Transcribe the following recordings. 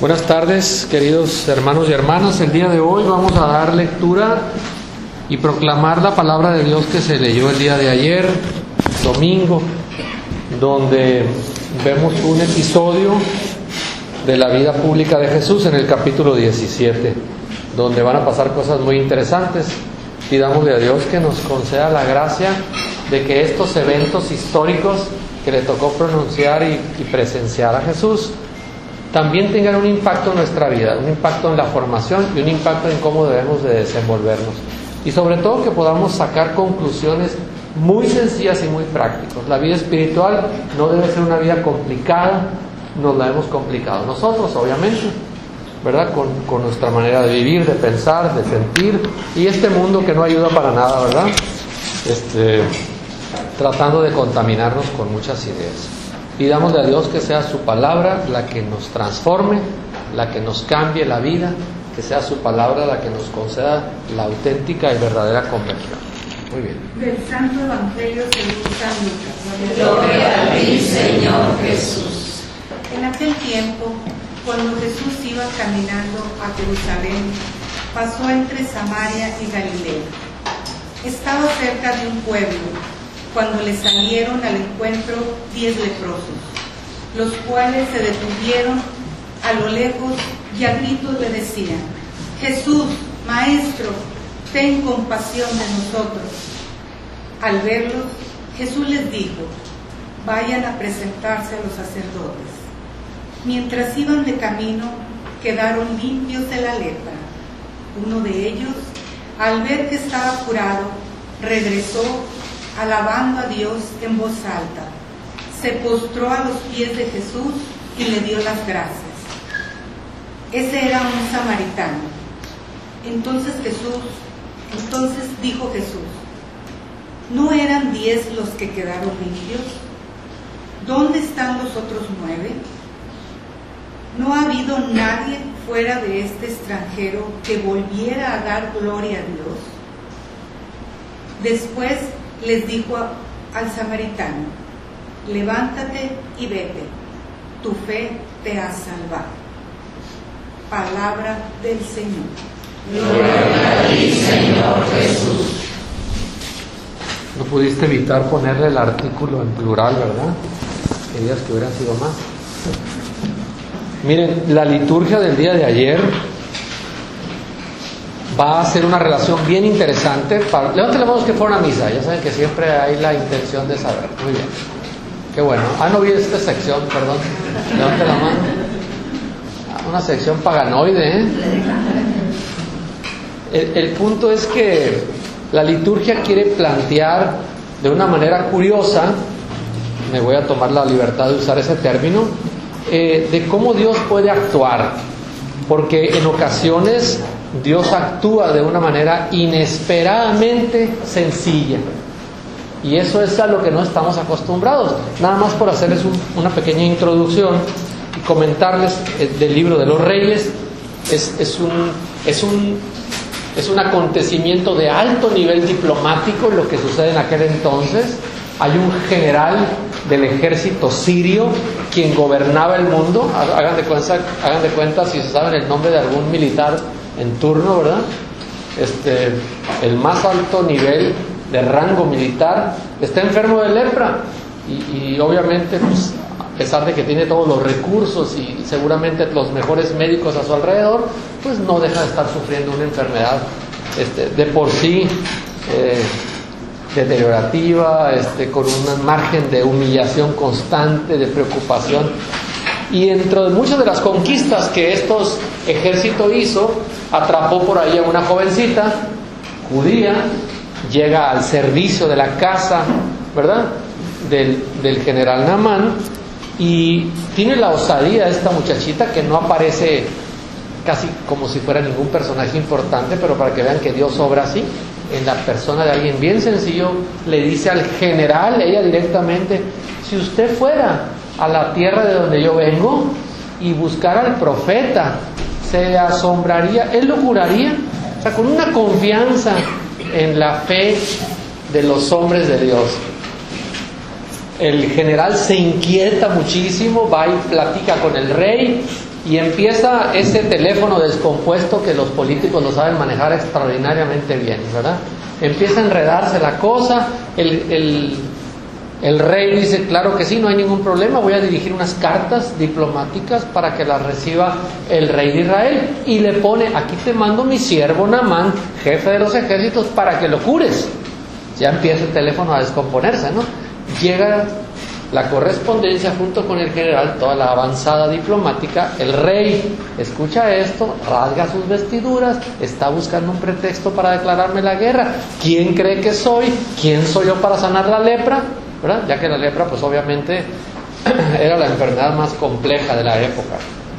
Buenas tardes, queridos hermanos y hermanas. El día de hoy vamos a dar lectura y proclamar la palabra de Dios que se leyó el día de ayer, domingo, donde vemos un episodio de la vida pública de Jesús en el capítulo 17, donde van a pasar cosas muy interesantes. Pidámosle a Dios que nos conceda la gracia de que estos eventos históricos que le tocó pronunciar y presenciar a Jesús también tengan un impacto en nuestra vida, un impacto en la formación y un impacto en cómo debemos de desenvolvernos. Y sobre todo que podamos sacar conclusiones muy sencillas y muy prácticas. La vida espiritual no debe ser una vida complicada, nos la hemos complicado nosotros, obviamente, ¿verdad? Con nuestra manera de vivir, de pensar, de sentir, y este mundo que no ayuda para nada, ¿verdad? Tratando de contaminarnos con muchas ideas. Pidámosle a Dios que sea su palabra la que nos transforme, la que nos cambie la vida, que sea su palabra la que nos conceda la auténtica y verdadera conversión. Muy bien. Del Santo Evangelio según San Lucas. Gloria a ti, Señor Jesús. En aquel tiempo, cuando Jesús iba caminando a Jerusalén, pasó entre Samaria y Galilea. Estaba cerca de un pueblo, cuando le salieron al encuentro 10 leprosos, los cuales se detuvieron a lo lejos y a gritos le decían: Jesús, Maestro, ten compasión de nosotros. Al verlos, Jesús les dijo: vayan a presentarse a los sacerdotes. Mientras iban de camino, quedaron limpios de la lepra. Uno de ellos, al ver que estaba curado, regresó alabando a Dios en voz alta. Se postró a los pies de Jesús y le dio las gracias. Ese era un samaritano. Entonces dijo Jesús: ¿no eran 10 los que quedaron limpios? ¿Dónde están los otros 9? ¿No ha habido nadie fuera de este extranjero que volviera a dar gloria a Dios? Después les dijo al samaritano: levántate y vete, tu fe te ha salvado. Palabra del Señor. Gloria a ti, Señor Jesús. No pudiste evitar ponerle el artículo en plural, ¿verdad? Querías que hubieran sido más. Miren, la liturgia del día de ayer va a ser una relación bien interesante. Levanten la mano que fueron a misa. Ya saben que siempre hay la intención de saber. Muy bien. Qué bueno. No vi esta sección, perdón. Levanten la mano. Una sección paganoide, ¿eh? El punto es que la liturgia quiere plantear de una manera curiosa, me voy a tomar la libertad de usar ese término, de cómo Dios puede actuar. Porque en ocasiones Dios actúa de una manera inesperadamente sencilla, y eso es a lo que no estamos acostumbrados. Nada más por hacerles una pequeña introducción y comentarles del libro de los Reyes. Es un acontecimiento de alto nivel diplomático lo que sucede en aquel entonces. Hay un general del ejército sirio quien gobernaba el mundo. Hagan de cuenta si se saben el nombre de algún militar en turno, ¿verdad? El más alto nivel de rango militar está enfermo de lepra y obviamente, pues, a pesar de que tiene todos los recursos y seguramente los mejores médicos a su alrededor, pues no deja de estar sufriendo una enfermedad de por sí deteriorativa, con un margen de humillación constante, de preocupación. Y dentro de muchas de las conquistas que estos ejércitos hizo, atrapó por ahí a una jovencita judía, llega al servicio de la casa, ¿verdad?, del general Naamán, y tiene la osadía esta muchachita, que no aparece casi como si fuera ningún personaje importante, pero para que vean que Dios obra así, en la persona de alguien bien sencillo, le dice al general, ella directamente: si usted fuera a la tierra de donde yo vengo y buscara al profeta, se asombraría, él lo juraría. O sea, con una confianza en la fe de los hombres de Dios. El general se inquieta muchísimo, va y platica con el rey, Y empieza ese teléfono descompuesto que los políticos lo saben manejar extraordinariamente bien, ¿verdad? Empieza a enredarse la cosa, el rey dice, claro que sí, no hay ningún problema, voy a dirigir unas cartas diplomáticas para que las reciba el rey de Israel. Y le pone, aquí te mando mi siervo Naamán, jefe de los ejércitos, para que lo cures. Ya empieza el teléfono a descomponerse, ¿no? Llega la correspondencia junto con el general, toda la avanzada diplomática. El rey escucha esto, rasga sus vestiduras, está buscando un pretexto para declararme la guerra. ¿Quién cree que soy? ¿Quién soy yo para sanar la lepra? ¿Verdad? Ya que la lepra, pues obviamente era la enfermedad más compleja de la época.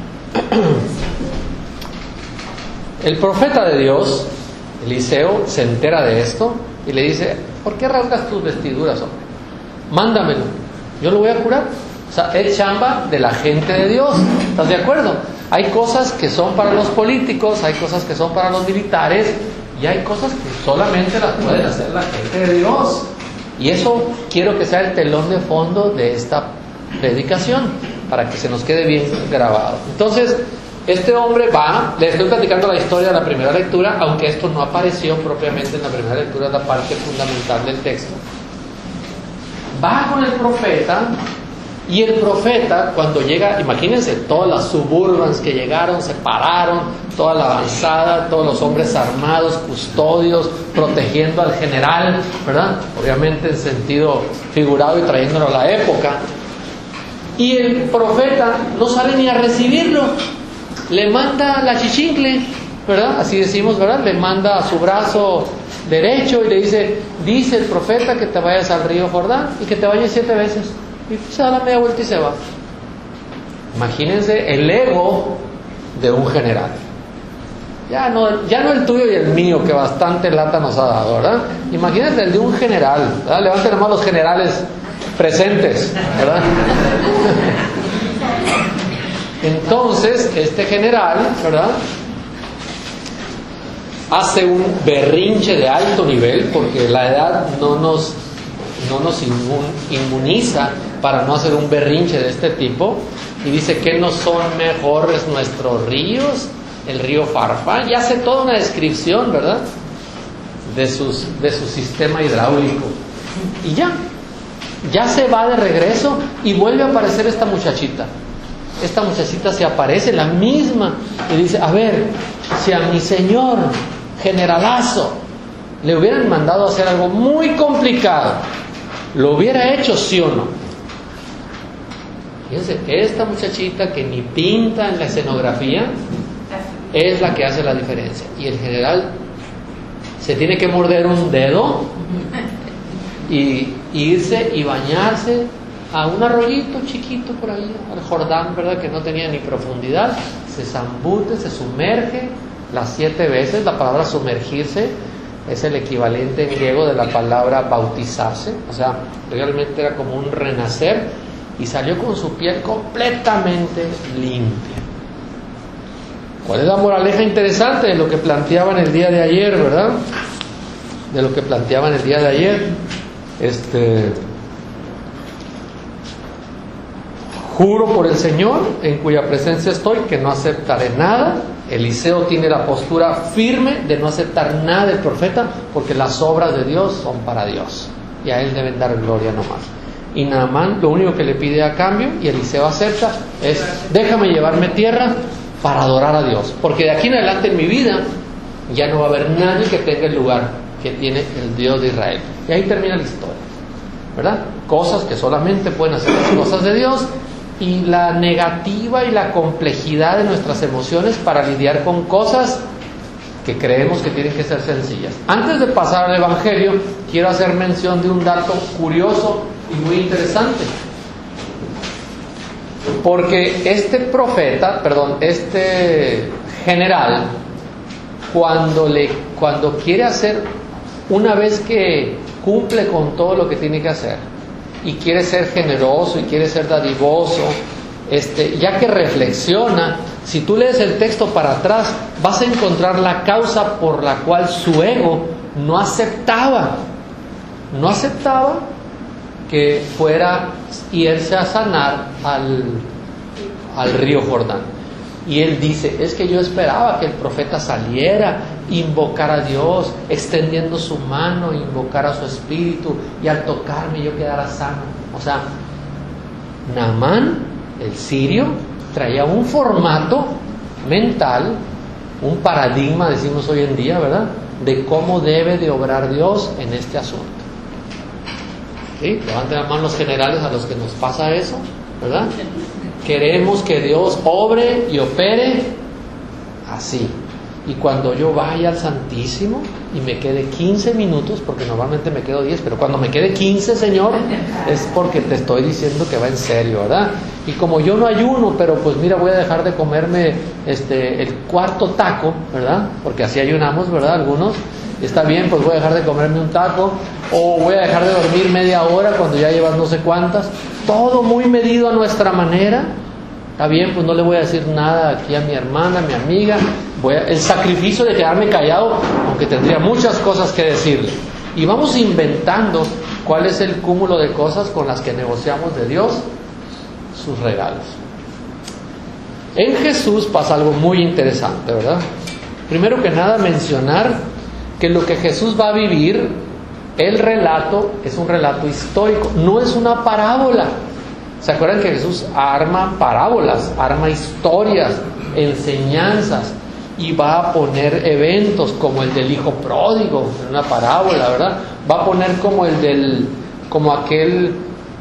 El profeta de Dios, Eliseo, se entera de esto y le dice, ¿por qué rasgas tus vestiduras, hombre? Mándamelo, yo lo voy a curar. O sea, es chamba de la gente de Dios. ¿Estás de acuerdo? Hay cosas que son para los políticos, hay cosas que son para los militares, y hay cosas que solamente las puede hacer la gente de Dios. Y eso quiero que sea el telón de fondo de esta predicación, para que se nos quede bien grabado. Entonces, este hombre va, le estoy platicando la historia de la primera lectura, aunque esto no apareció propiamente en la primera lectura, es la parte fundamental del texto. Va con el profeta, y el profeta cuando llega, imagínense, todas las suburbans que llegaron, se pararon, toda la avanzada, todos los hombres armados, custodios, protegiendo al general, ¿verdad? Obviamente en sentido figurado y trayéndolo a la época. Y el profeta no sale ni a recibirlo, le manda la chichincle, ¿verdad? Así decimos, ¿verdad? Le manda a su brazo derecho y le dice el profeta que te vayas al río Jordán y que te bañes 7 veces. Y se da la media vuelta y se va. Imagínense el ego de un general. Ya no el tuyo y el mío, que bastante lata nos ha dado, ¿verdad? Imagínense el de un general, ¿verdad? Levanten la mano los generales presentes, ¿verdad? Entonces, este general, ¿verdad?, hace un berrinche de alto nivel, porque la edad no nos inmuniza para no hacer un berrinche de este tipo, y dice que no son mejores nuestros ríos, el río Farfán, y hace toda una descripción, ¿verdad?, de su sistema hidráulico. Y ya se va de regreso y vuelve a aparecer esta muchachita. Esta muchachita se aparece, la misma, y dice, a ver, si a mi señor generalazo le hubieran mandado a hacer algo muy complicado, ¿lo hubiera hecho, sí o no? Fíjense, esta muchachita que ni pinta en la escenografía es la que hace la diferencia. Y el general se tiene que morder un dedo y irse y bañarse a un arroyito chiquito por ahí, al Jordán, ¿verdad?, que no tenía ni profundidad. Se zambute, se sumerge las 7 veces. La palabra sumergirse es el equivalente en griego de la palabra bautizarse, o sea, realmente era como un renacer, y salió con su piel completamente limpia. ¿Cuál es la moraleja interesante de lo que planteaban el día de ayer, verdad? De lo que planteaban el día de ayer. Juro por el Señor, en cuya presencia estoy, que no aceptaré nada. Eliseo tiene la postura firme de no aceptar nada del profeta, porque las obras de Dios son para Dios, y a él deben dar gloria nomás. Y Naamán lo único que le pide a cambio, y Eliseo acepta, es: déjame llevarme tierra para adorar a Dios, porque de aquí en adelante en mi vida ya no va a haber nadie que tenga el lugar que tiene el Dios de Israel. Y ahí termina la historia, ¿verdad? Cosas que solamente pueden hacer las cosas de Dios, y la negativa y la complejidad de nuestras emociones para lidiar con cosas que creemos que tienen que ser sencillas. Antes de pasar al Evangelio, quiero hacer mención de un dato curioso y muy interesante, porque este general, cuando quiere hacer, una vez que cumple con todo lo que tiene que hacer, y quiere ser generoso y quiere ser dadivoso, ya que reflexiona, si tú lees el texto para atrás, vas a encontrar la causa por la cual su ego no aceptaba que fuera irse a sanar al río Jordán. Y él dice, es que yo esperaba que el profeta saliera, invocara a Dios, extendiendo su mano, invocara a su espíritu, y al tocarme yo quedara sano. O sea, Naamán, el sirio, traía un formato mental, un paradigma, decimos hoy en día, ¿verdad?, de cómo debe de obrar Dios en este asunto. ¿Sí? Levanten la mano los generales a los que nos pasa eso, ¿verdad? Queremos que Dios obre y opere así. Y cuando yo vaya al Santísimo y me quede 15 minutos, porque normalmente me quedo 10, pero cuando me quede 15, Señor, es porque te estoy diciendo que va en serio, ¿verdad? Y como yo no ayuno, pero pues mira, voy a dejar de comerme el cuarto taco, ¿verdad? Porque así ayunamos, ¿verdad? Algunos. Está bien, pues voy a dejar de comerme un taco, o voy a dejar de dormir media hora cuando ya llevas no sé cuántas. Todo muy medido a nuestra manera. Está bien, pues no le voy a decir nada aquí a mi hermana, a mi amiga. El sacrificio de quedarme callado, aunque tendría muchas cosas que decirle. Y vamos inventando cuál es el cúmulo de cosas con las que negociamos de Dios sus regalos. En Jesús pasa algo muy interesante, ¿verdad? Primero que nada, mencionar que lo que Jesús va a vivir, el relato, es un relato histórico, no es una parábola. ¿Se acuerdan que Jesús arma parábolas, arma historias, enseñanzas, y va a poner eventos como el del hijo pródigo en una parábola, ¿verdad? Va a poner como aquel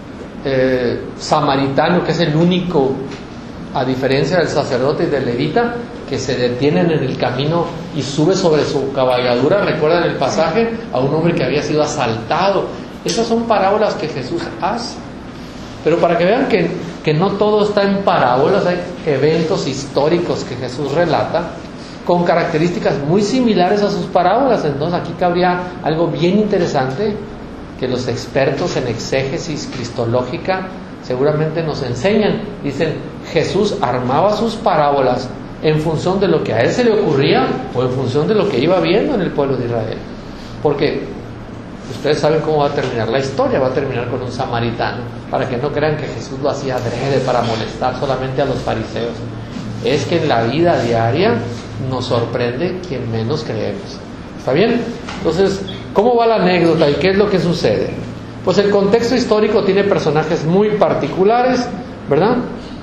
samaritano que es el único, a diferencia del sacerdote y del levita, que se detienen en el camino y sube sobre su cabalgadura. ¿Recuerdan el pasaje? A un hombre que había sido asaltado. Esas son parábolas que Jesús hace. Pero para que vean que no todo está en parábolas, hay eventos históricos que Jesús relata con características muy similares a sus parábolas. Entonces aquí cabría algo bien interesante que los expertos en exégesis cristológica seguramente nos enseñan. Dicen, Jesús armaba sus parábolas en función de lo que a él se le ocurría o en función de lo que iba viendo en el pueblo de Israel. Porque ustedes saben cómo va a terminar la historia. Va a terminar con un samaritano, para que no crean que Jesús lo hacía adrede para molestar solamente a los fariseos. Es que en la vida diaria nos sorprende quien menos creemos. ¿Está bien? Entonces, ¿cómo va la anécdota y qué es lo que sucede? Pues el contexto histórico tiene personajes muy particulares, ¿verdad?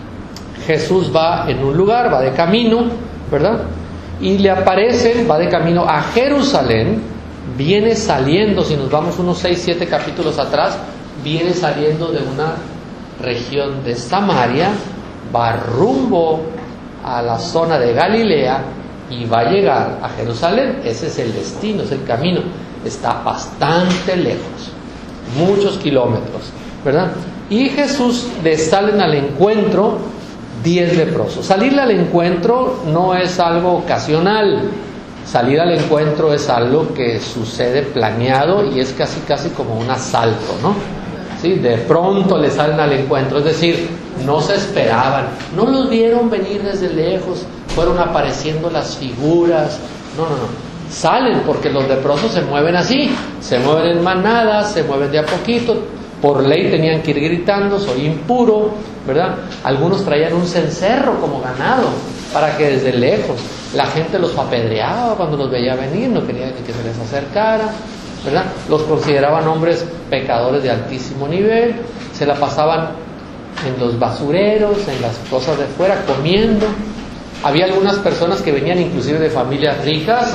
Jesús va en un lugar, va de camino, ¿verdad? Y le aparecen, va de camino a Jerusalén, viene saliendo, si nos vamos unos 6-7 capítulos atrás, viene saliendo de una región de Samaria, va rumbo a la zona de Galilea y va a llegar a Jerusalén. Ese es el destino, es el camino. Está bastante lejos, muchos kilómetros, ¿verdad? Y Jesús le salen al encuentro 10 leprosos. Salirle al encuentro no es algo ocasional. Salir al encuentro es algo que sucede planeado y es casi como un asalto, ¿no? ¿Sí? De pronto le salen al encuentro, es decir, no se esperaban, no los vieron venir desde lejos, fueron apareciendo las figuras, no, salen porque los leprosos se mueven así, se mueven en manadas, se mueven de a poquito, por ley tenían que ir gritando, soy impuro, ¿verdad? Algunos traían un cencerro como ganado, para que desde lejos la gente los apedreaba cuando los veía venir, no quería ni que se les acercara, ¿verdad? Los consideraban hombres pecadores de altísimo nivel, se la pasaban en los basureros, en las cosas de fuera, comiendo. Había algunas personas que venían inclusive de familias ricas,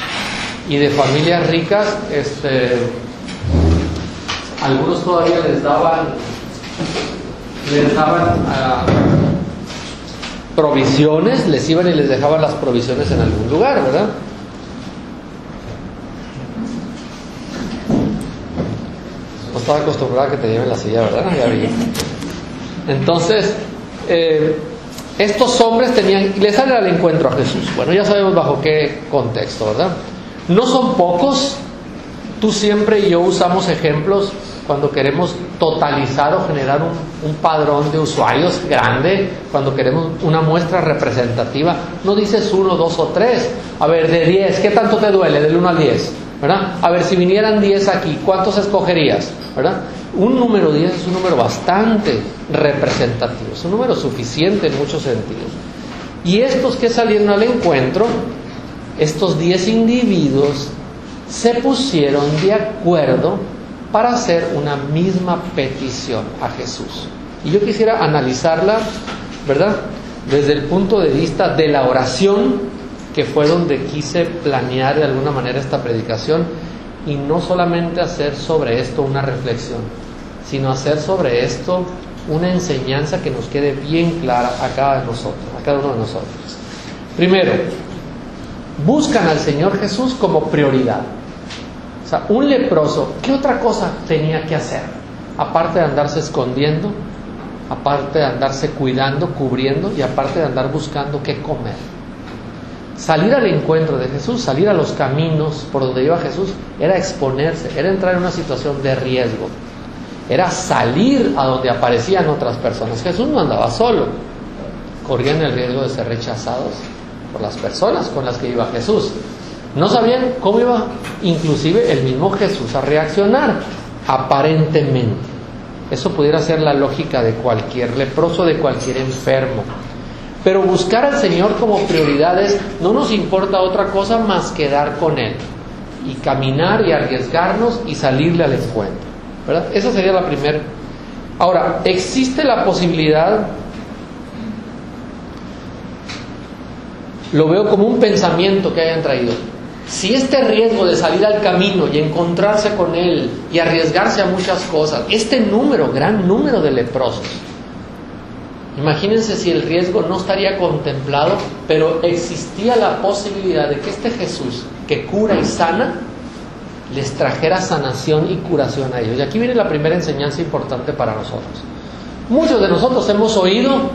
y de familias ricas, algunos todavía les daban provisiones, les iban y les dejaban las provisiones en algún lugar, ¿verdad? No estaba acostumbrada a que te lleven la silla, ¿verdad? Ya vi. Entonces, estos hombres les salen al encuentro a Jesús. Bueno, ya sabemos bajo qué contexto, ¿verdad? No son pocos. Tú siempre y yo usamos ejemplos cuando queremos totalizar o generar un padrón de usuarios grande, cuando queremos una muestra representativa. No dices 1, 2 o 3. A ver, de 10, ¿qué tanto te duele? Del 1 al 10, ¿verdad? A ver, si vinieran 10 aquí, ¿cuántos escogerías? ¿Verdad? Un número 10 es un número bastante representativo, es un número suficiente en muchos sentidos. Y estos que salieron al encuentro, estos 10 individuos, se pusieron de acuerdo para hacer una misma petición a Jesús. Y yo quisiera analizarla, ¿verdad?, desde el punto de vista de la oración, que fue donde quise planear de alguna manera esta predicación, y no solamente hacer sobre esto una reflexión, sino hacer sobre esto una enseñanza que nos quede bien clara a cada uno de nosotros. Primero, buscan al Señor Jesús como prioridad. O sea, un leproso, ¿qué otra cosa tenía que hacer? Aparte de andarse escondiendo, aparte de andarse cuidando, cubriendo, y aparte de andar buscando qué comer. Salir al encuentro de Jesús, salir a los caminos por donde iba Jesús, era exponerse, era entrar en una situación de riesgo, era salir a donde aparecían otras personas. Jesús no andaba solo, corrían el riesgo de ser rechazados por las personas con las que iba Jesús. No sabían cómo iba inclusive el mismo Jesús a reaccionar, aparentemente. Eso pudiera ser la lógica de cualquier leproso, de cualquier enfermo. Pero buscar al Señor como prioridad es, no nos importa otra cosa más que dar con Él y caminar y arriesgarnos y salirle al encuentro, ¿verdad? Esa sería la primera. Ahora, existe la posibilidad, lo veo como un pensamiento que hayan traído. Si este riesgo de salir al camino y encontrarse con Él y arriesgarse a muchas cosas, este número, gran número de leprosos, imagínense si el riesgo no estaría contemplado, pero existía la posibilidad de que este Jesús, que cura y sana, les trajera sanación y curación a ellos. Y aquí viene la primera enseñanza importante para nosotros. Muchos de nosotros hemos oído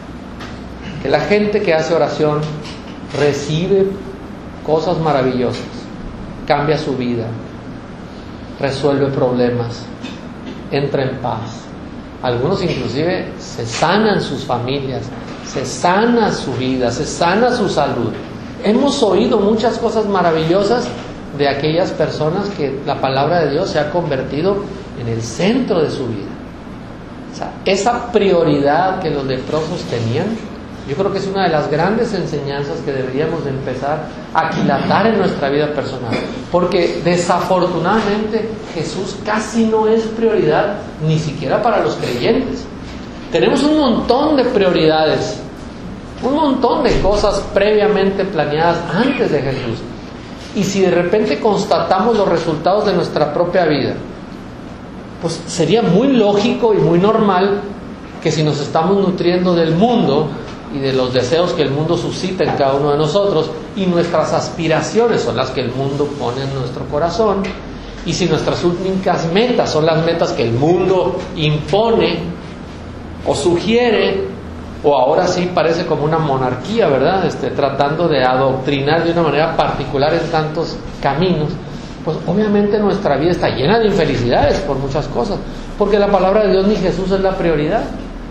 que la gente que hace oración recibe cosas maravillosas, cambia su vida, resuelve problemas, entra en paz. Algunos inclusive se sanan sus familias, se sana su vida, se sana su salud. Hemos oído muchas cosas maravillosas de aquellas personas que la palabra de Dios se ha convertido en el centro de su vida. O sea, esa prioridad que los leprosos tenían, yo creo que es una de las grandes enseñanzas que deberíamos de empezar a aquilatar en nuestra vida personal. Porque desafortunadamente Jesús casi no es prioridad, ni siquiera para los creyentes. Tenemos un montón de prioridades, un montón de cosas previamente planeadas antes de Jesús. Y si de repente constatamos los resultados de nuestra propia vida, pues sería muy lógico y muy normal que si nos estamos nutriendo del mundo y de los deseos que el mundo suscita en cada uno de nosotros, y nuestras aspiraciones son las que el mundo pone en nuestro corazón, y si nuestras únicas metas son las metas que el mundo impone o sugiere, o ahora sí parece como una monarquía, ¿verdad? Tratando de adoctrinar de una manera particular en tantos caminos, pues obviamente nuestra vida está llena de infelicidades por muchas cosas, porque la palabra de Dios ni Jesús es la prioridad.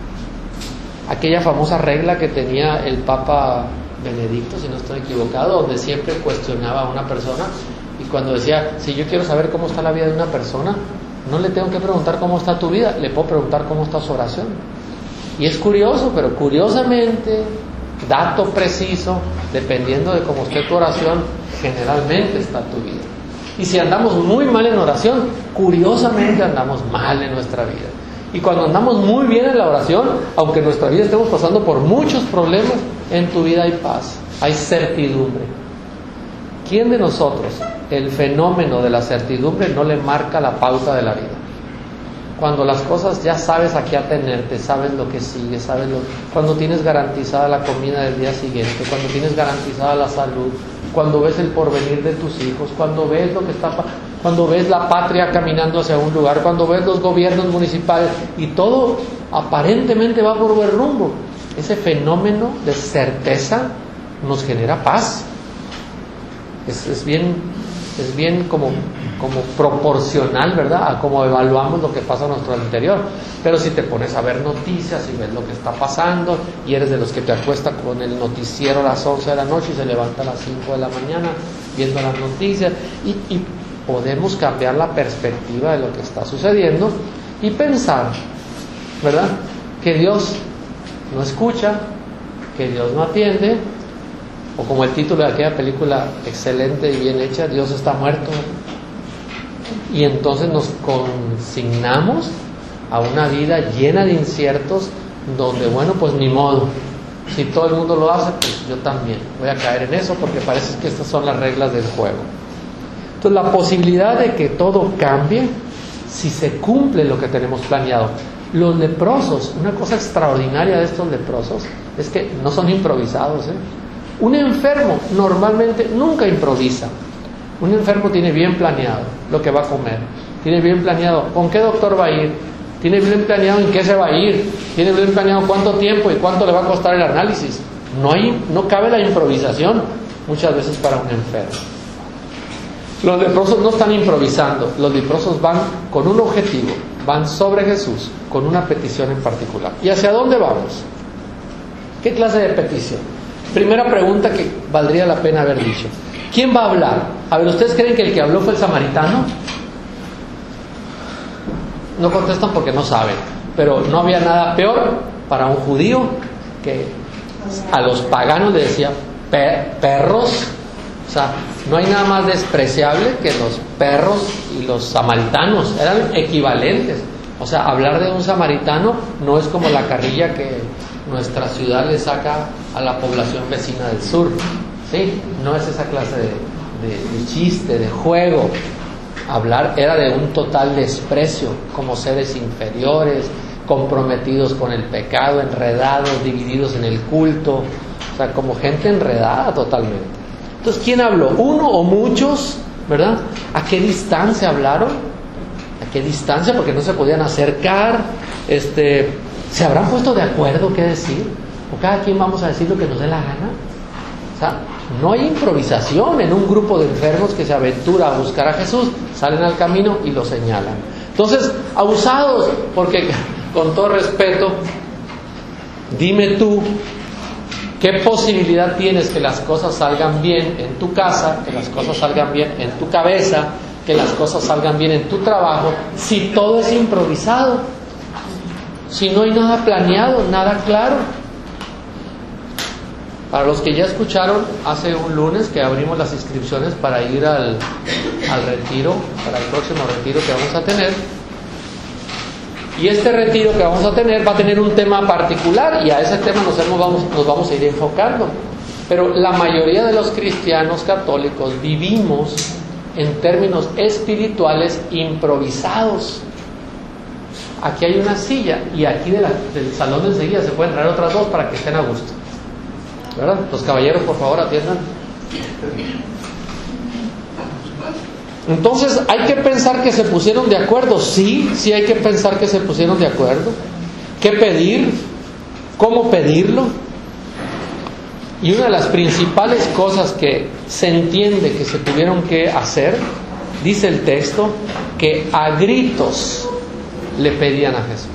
Aquella famosa regla que tenía el Papa Benedicto, si no estoy equivocado, donde siempre cuestionaba a una persona, y cuando decía, si yo quiero saber cómo está la vida de una persona, no le tengo que preguntar cómo está tu vida, le puedo preguntar cómo está su oración. Y es curioso, pero curiosamente, dato preciso, dependiendo de cómo esté tu oración, generalmente está tu vida. Y si andamos muy mal en oración, curiosamente andamos mal en nuestra vida. Y cuando andamos muy bien en la oración, aunque en nuestra vida estemos pasando por muchos problemas, en tu vida hay paz, hay certidumbre. ¿Quién de nosotros el fenómeno de la certidumbre no le marca la pauta de la vida? Cuando las cosas ya sabes a qué atenerte, sabes lo que sigue, cuando tienes garantizada la comida del día siguiente, cuando tienes garantizada la salud, cuando ves el porvenir de tus hijos, cuando ves lo que está, cuando ves la patria caminando hacia un lugar, cuando ves los gobiernos municipales y todo aparentemente va por buen rumbo, ese fenómeno de certeza nos genera paz. Es bien como proporcional, ¿verdad?, a cómo evaluamos lo que pasa a nuestro interior. Pero si te pones a ver noticias y ves lo que está pasando, y eres de los que te acuestas con el noticiero a las 11 de la noche y se levanta a las 5 de la mañana viendo las noticias, y podemos cambiar la perspectiva de lo que está sucediendo y pensar, ¿verdad?, que Dios no escucha, que Dios no atiende, o como el título de aquella película excelente y bien hecha, Dios está muerto. Y entonces nos consignamos a una vida llena de inciertos, donde bueno, pues ni modo, si todo el mundo lo hace, pues yo también voy a caer en eso, porque parece que estas son las reglas del juego. Entonces la posibilidad de que todo cambie si se cumple lo que tenemos planeado. Los leprosos, una cosa extraordinaria de estos leprosos es que no son improvisados, ¿eh? Un enfermo normalmente nunca improvisa. Un enfermo tiene bien planeado lo que va a comer, tiene bien planeado con qué doctor va a ir, tiene bien planeado en qué se va a ir, tiene bien planeado cuánto tiempo y cuánto le va a costar el análisis. No cabe la improvisación muchas veces para un enfermo. Los leprosos no están improvisando, los leprosos van con un objetivo, van sobre Jesús con una petición en particular. ¿Y hacia dónde vamos? ¿Qué clase de petición? Primera pregunta que valdría la pena haber dicho. ¿Quién va a hablar? A ver, ¿ustedes creen que el que habló fue el samaritano? No contestan porque no saben, pero no había nada peor para un judío que a los paganos le decía perros. O sea, no hay nada más despreciable que los perros y los samaritanos, eran equivalentes. O sea, hablar de un samaritano no es como la carrilla que nuestra ciudad le saca a la población vecina del sur, ¿sí? No es esa clase de chiste, de juego. Hablar era de un total desprecio, como seres inferiores, comprometidos con el pecado, enredados, divididos en el culto, o sea, como gente enredada totalmente. Entonces, ¿quién habló? ¿Uno o muchos? ¿Verdad? ¿A qué distancia hablaron? ¿A qué distancia? Porque no se podían acercar. ¿Se habrán puesto de acuerdo qué decir? ¿O cada quien vamos a decir lo que nos dé la gana? O sea, no hay improvisación en un grupo de enfermos que se aventura a buscar a Jesús, salen al camino y lo señalan. Entonces, abusados, porque con todo respeto, dime tú, ¿qué posibilidad tienes que las cosas salgan bien en tu casa, que las cosas salgan bien en tu cabeza, que las cosas salgan bien en tu trabajo, si todo es improvisado? Si no hay nada planeado, nada claro. Para los que ya escucharon, hace un lunes que abrimos las inscripciones para ir al retiro, para el próximo retiro que vamos a tener. Y este retiro que vamos a tener va a tener un tema particular, y a ese tema nos vamos a ir enfocando. Pero la mayoría de los cristianos católicos vivimos en términos espirituales improvisados. Aquí hay una silla, y aquí del salón de enseguida se pueden traer otras dos para que estén a gusto, ¿verdad? Los caballeros, por favor, atiendan. Entonces, ¿hay que pensar que se pusieron de acuerdo? Sí hay que pensar que se pusieron de acuerdo. ¿Qué pedir? ¿Cómo pedirlo? Y una de las principales cosas que se entiende que se tuvieron que hacer, dice el texto, que a gritos le pedían a Jesús.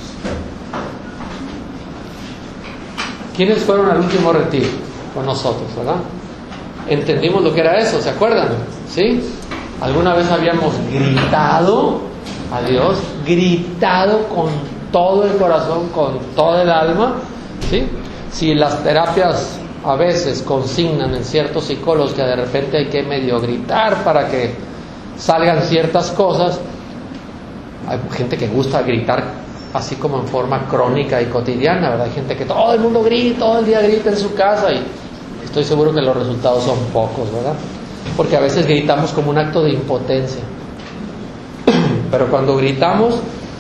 ¿Quiénes fueron al último retiro? Con nosotros, ¿verdad? Entendimos lo que era eso, ¿se acuerdan? ¿Sí? ¿Alguna vez habíamos gritado a Dios? Gritado con todo el corazón, con todo el alma, ¿sí? Si las terapias a veces consignan en ciertos psicólogos que de repente hay que medio gritar para que salgan ciertas cosas, hay gente que gusta gritar así como en forma crónica y cotidiana, ¿verdad? Hay gente que todo el mundo grita, todo el día grita en su casa, y estoy seguro que los resultados son pocos, ¿verdad? Porque a veces gritamos como un acto de impotencia. Pero cuando gritamos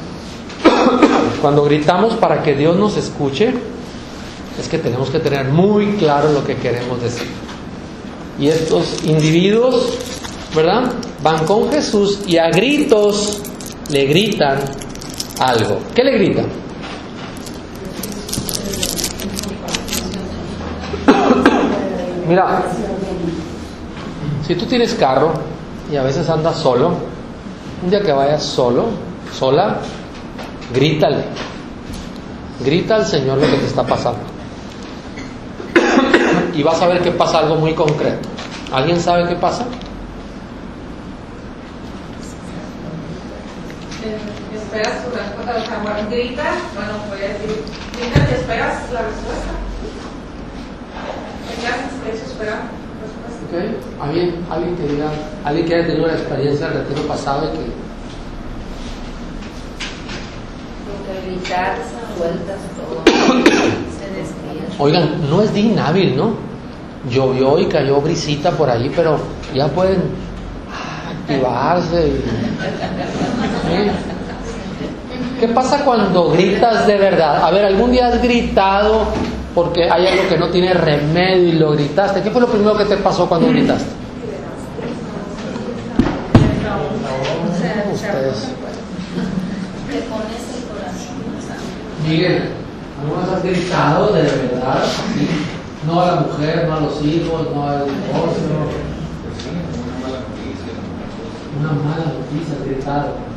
para que Dios nos escuche, es que tenemos que tener muy claro lo que queremos decir. Y estos individuos, ¿verdad?, van con Jesús y a gritos le gritan algo. ¿Qué le gritan? Mira, si tú tienes carro y a veces andas solo, un día que vayas solo, sola, grítale. Grita al Señor lo que te está pasando. Y vas a ver que pasa algo muy concreto. ¿Alguien sabe qué pasa? Esperas tu respuesta, o sea, bueno, gritas, bueno, voy a decir, gritas y esperas la respuesta. esperamos respuesta. Okay. Alguien que haya tenido la experiencia del retiro pasado y que... Porque gritar, sueltas todo, se desvía. Oigan, no es de inhábil, ¿no? Llovió y cayó brisita por ahí, pero ya pueden activarse. ¿Sí? ¿Qué pasa cuando gritas de verdad? A ver, ¿algún día has gritado porque hay algo que no tiene remedio y lo gritaste? ¿Qué fue lo primero que te pasó cuando gritaste? Ustedes. Te pones el corazón más alto. Miguel, ¿alguna has gritado de verdad? ¿Sí? No a la mujer, no a los hijos, no al divorcio. Una mala noticia, has gritado.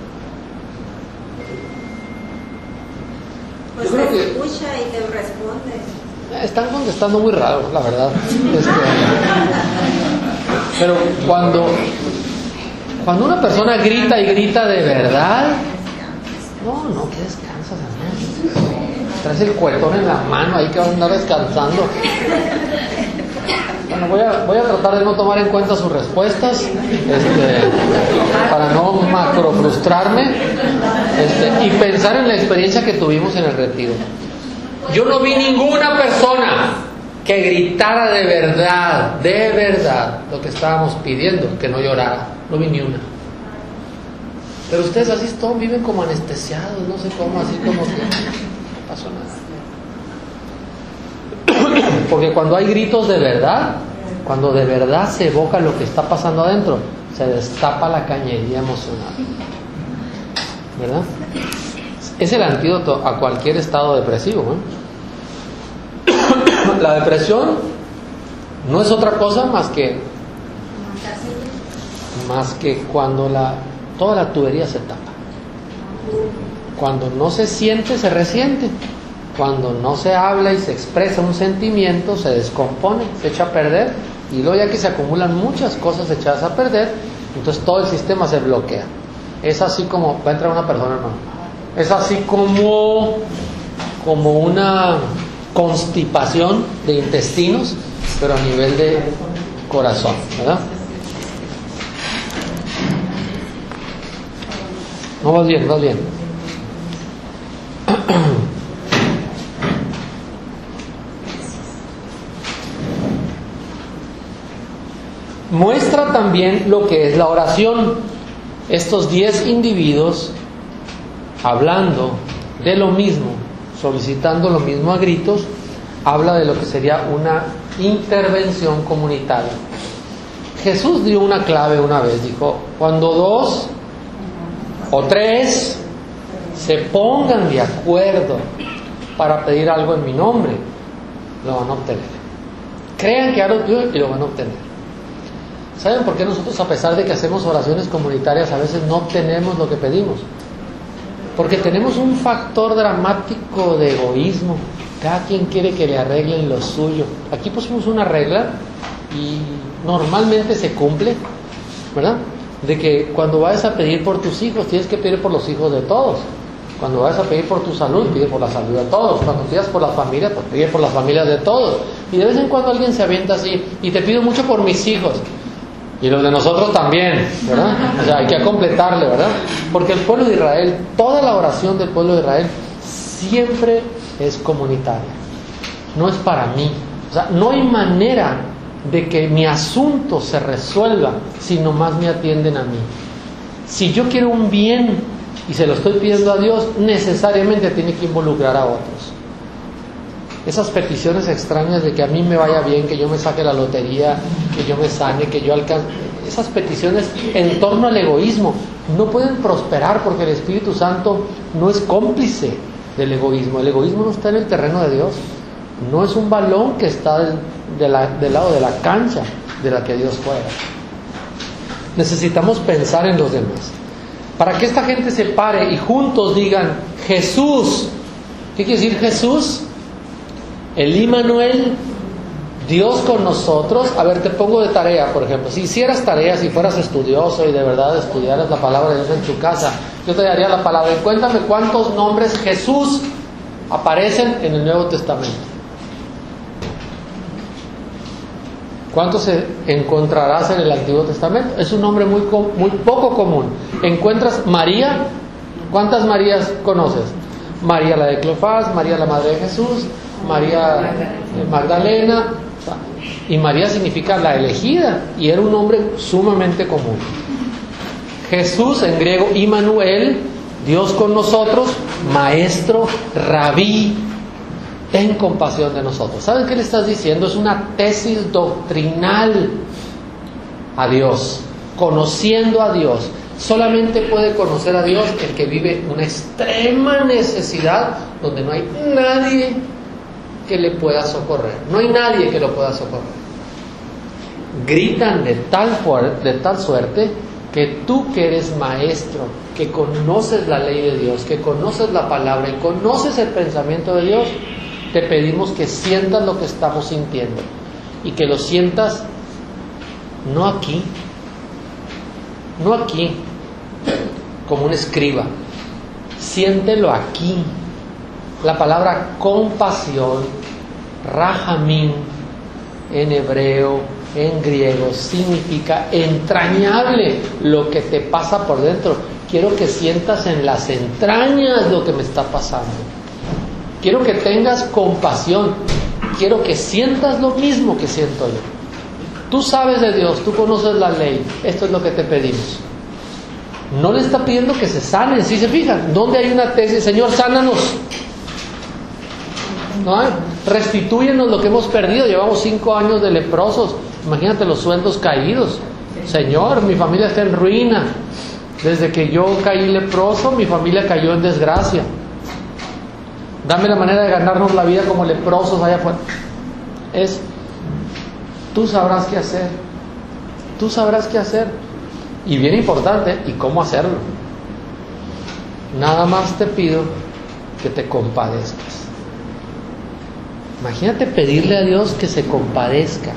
Pues Yo creo te que escucha y te responde. están contestando muy raro, la verdad. Pero cuando una persona grita y grita de verdad, no, que descansas, hermano. Traes el cuetón en la mano ahí que vas a andar descansando. Bueno, voy a tratar de no tomar en cuenta sus respuestas, para no macro frustrarme, y pensar en la experiencia que tuvimos en el retiro. Yo no vi ninguna persona que gritara de verdad lo que estábamos pidiendo, que no llorara. No vi ni una. Pero ustedes así todos viven como anestesiados, no sé cómo, así como que no pasó nada. Porque cuando hay gritos de verdad, cuando de verdad se evoca lo que está pasando adentro, se destapa la cañería emocional, ¿verdad? Es el antídoto a cualquier estado depresivo, ¿eh? La depresión no es otra cosa más que cuando toda la tubería se tapa. Cuando no se siente, se resiente. Cuando no se habla y se expresa un sentimiento, se descompone, se echa a perder, y luego ya que se acumulan muchas cosas echadas a perder, entonces todo el sistema se bloquea. Es así como va a entrar una persona, hermano. Es así como una constipación de intestinos, pero a nivel de corazón, ¿verdad? No, vas bien. Muestra también lo que es la oración. Estos 10 individuos hablando de lo mismo, solicitando lo mismo a gritos, habla de lo que sería una intervención comunitaria. Jesús dio una clave una vez, dijo: cuando 2 o 3 se pongan de acuerdo para pedir algo en mi nombre, lo van a obtener. Crean que algo tuyo y lo van a obtener. ¿Saben por qué nosotros, a pesar de que hacemos oraciones comunitarias, a veces no obtenemos lo que pedimos? Porque tenemos un factor dramático de egoísmo. Cada quien quiere que le arreglen lo suyo. Aquí pusimos una regla y normalmente se cumple, ¿verdad? De que cuando vayas a pedir por tus hijos, tienes que pedir por los hijos de todos. Cuando vayas a pedir por tu salud, pide por la salud de todos. Cuando pidas por la familia, pues pide por las familias de todos. Y de vez en cuando alguien se avienta así: y te pido mucho por mis hijos. Y los de nosotros también, ¿verdad? O sea, hay que completarle, ¿verdad? Porque el pueblo de Israel, toda la oración del pueblo de Israel siempre es comunitaria. No es para mí. O sea, no hay manera de que mi asunto se resuelva si nomás me atienden a mí. Si yo quiero un bien y se lo estoy pidiendo a Dios, necesariamente tiene que involucrar a otros. Esas peticiones extrañas de que a mí me vaya bien, que yo me saque la lotería, que yo me sane, que yo alcance, esas peticiones en torno al egoísmo no pueden prosperar, porque el Espíritu Santo no es cómplice del egoísmo. El egoísmo no está en el terreno de Dios. No es un balón que está del lado de la cancha de la que Dios juega. Necesitamos pensar en los demás. Para que esta gente se pare y juntos digan: Jesús. ¿Qué quiere decir Jesús? El Immanuel, Dios con nosotros. A ver, te pongo de tarea, por ejemplo. Si hicieras tareas, si fueras estudioso y de verdad estudiaras la palabra de Dios en tu casa, yo te daría la palabra. Y cuéntame cuántos nombres Jesús aparecen en el Nuevo Testamento. ¿Cuántos encontrarás en el Antiguo Testamento? Es un nombre muy poco común. Encuentras María. ¿Cuántas Marías conoces? María la de Cleofás, María la madre de Jesús, María Magdalena. Y María significa la elegida, y era un nombre sumamente común. Jesús, en griego, Immanuel, Dios con nosotros, maestro, rabí, ten compasión de nosotros. ¿Sabes qué le estás diciendo? Es una tesis doctrinal a Dios, conociendo a Dios. Solamente puede conocer a Dios el que vive una extrema necesidad donde no hay nadie que le pueda socorrer. No hay nadie que lo pueda socorrer. Gritan de tal suerte que tú, que eres maestro, que conoces la ley de Dios, que conoces la palabra y conoces el pensamiento de Dios, te pedimos que sientas lo que estamos sintiendo y que lo sientas no aquí, como un escriba, siéntelo aquí. La palabra compasión, rahamim, en hebreo, en griego, significa entrañable, lo que te pasa por dentro. Quiero que sientas en las entrañas lo que me está pasando. Quiero que tengas compasión. Quiero que sientas lo mismo que siento yo. Tú sabes de Dios, tú conoces la ley. Esto es lo que te pedimos. No le está pidiendo que se sanen. Si se fijan, ¿dónde hay una tesis? Señor, sánanos. ¿No? Restitúyenos lo que hemos perdido. Llevamos 5 años de leprosos. Imagínate los sueldos caídos. Señor, mi familia está en ruina. Desde que yo caí leproso, mi familia cayó en desgracia. Dame la manera de ganarnos la vida como leprosos allá afuera. Tú sabrás qué hacer. Tú sabrás qué hacer. Y bien importante, ¿y cómo hacerlo? Nada más te pido que te compadezcas. Imagínate pedirle a Dios que se compadezca.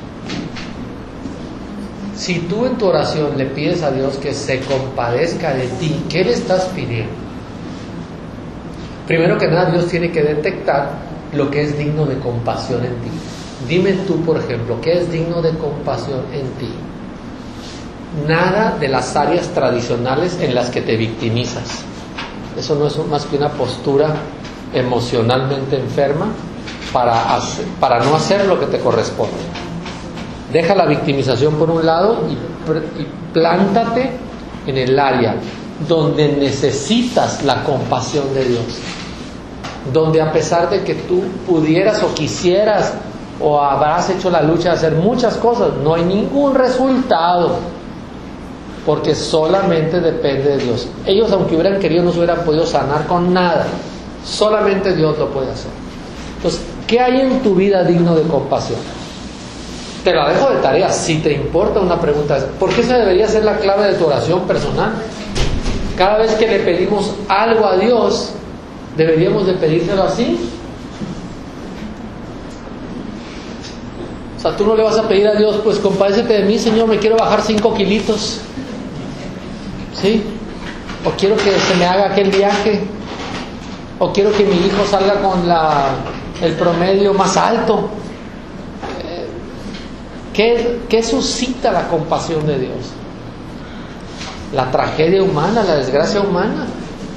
Si tú en tu oración le pides a Dios que se compadezca de ti, ¿qué le estás pidiendo? Primero que nada, Dios tiene que detectar lo que es digno de compasión en ti. Dime tú, por ejemplo, ¿qué es digno de compasión en ti? Nada de las áreas tradicionales en las que te victimizas. Eso no es más que una postura emocionalmente enferma para no hacer lo que te corresponde. Deja la victimización por un lado y plántate en el área donde necesitas la compasión de Dios, donde a pesar de que tú pudieras o quisieras o habrás hecho la lucha de hacer muchas cosas, no hay ningún resultado, porque solamente depende de Dios. Ellos, aunque hubieran querido, no se hubieran podido sanar con nada. Solamente Dios lo puede hacer. Entonces, ¿qué hay en tu vida digno de compasión? Te la dejo de tarea. Si te importa una pregunta, ¿por qué esa debería ser la clave de tu oración personal? Cada vez que le pedimos algo a Dios, ¿deberíamos de pedírselo así? O sea, tú no le vas a pedir a Dios, pues compadécete de mí, Señor, me quiero bajar 5 kilitos. ¿Sí? O quiero que se me haga aquel viaje. O quiero que mi hijo salga con el promedio más alto. ¿Qué suscita la compasión de Dios? La tragedia humana, la desgracia humana.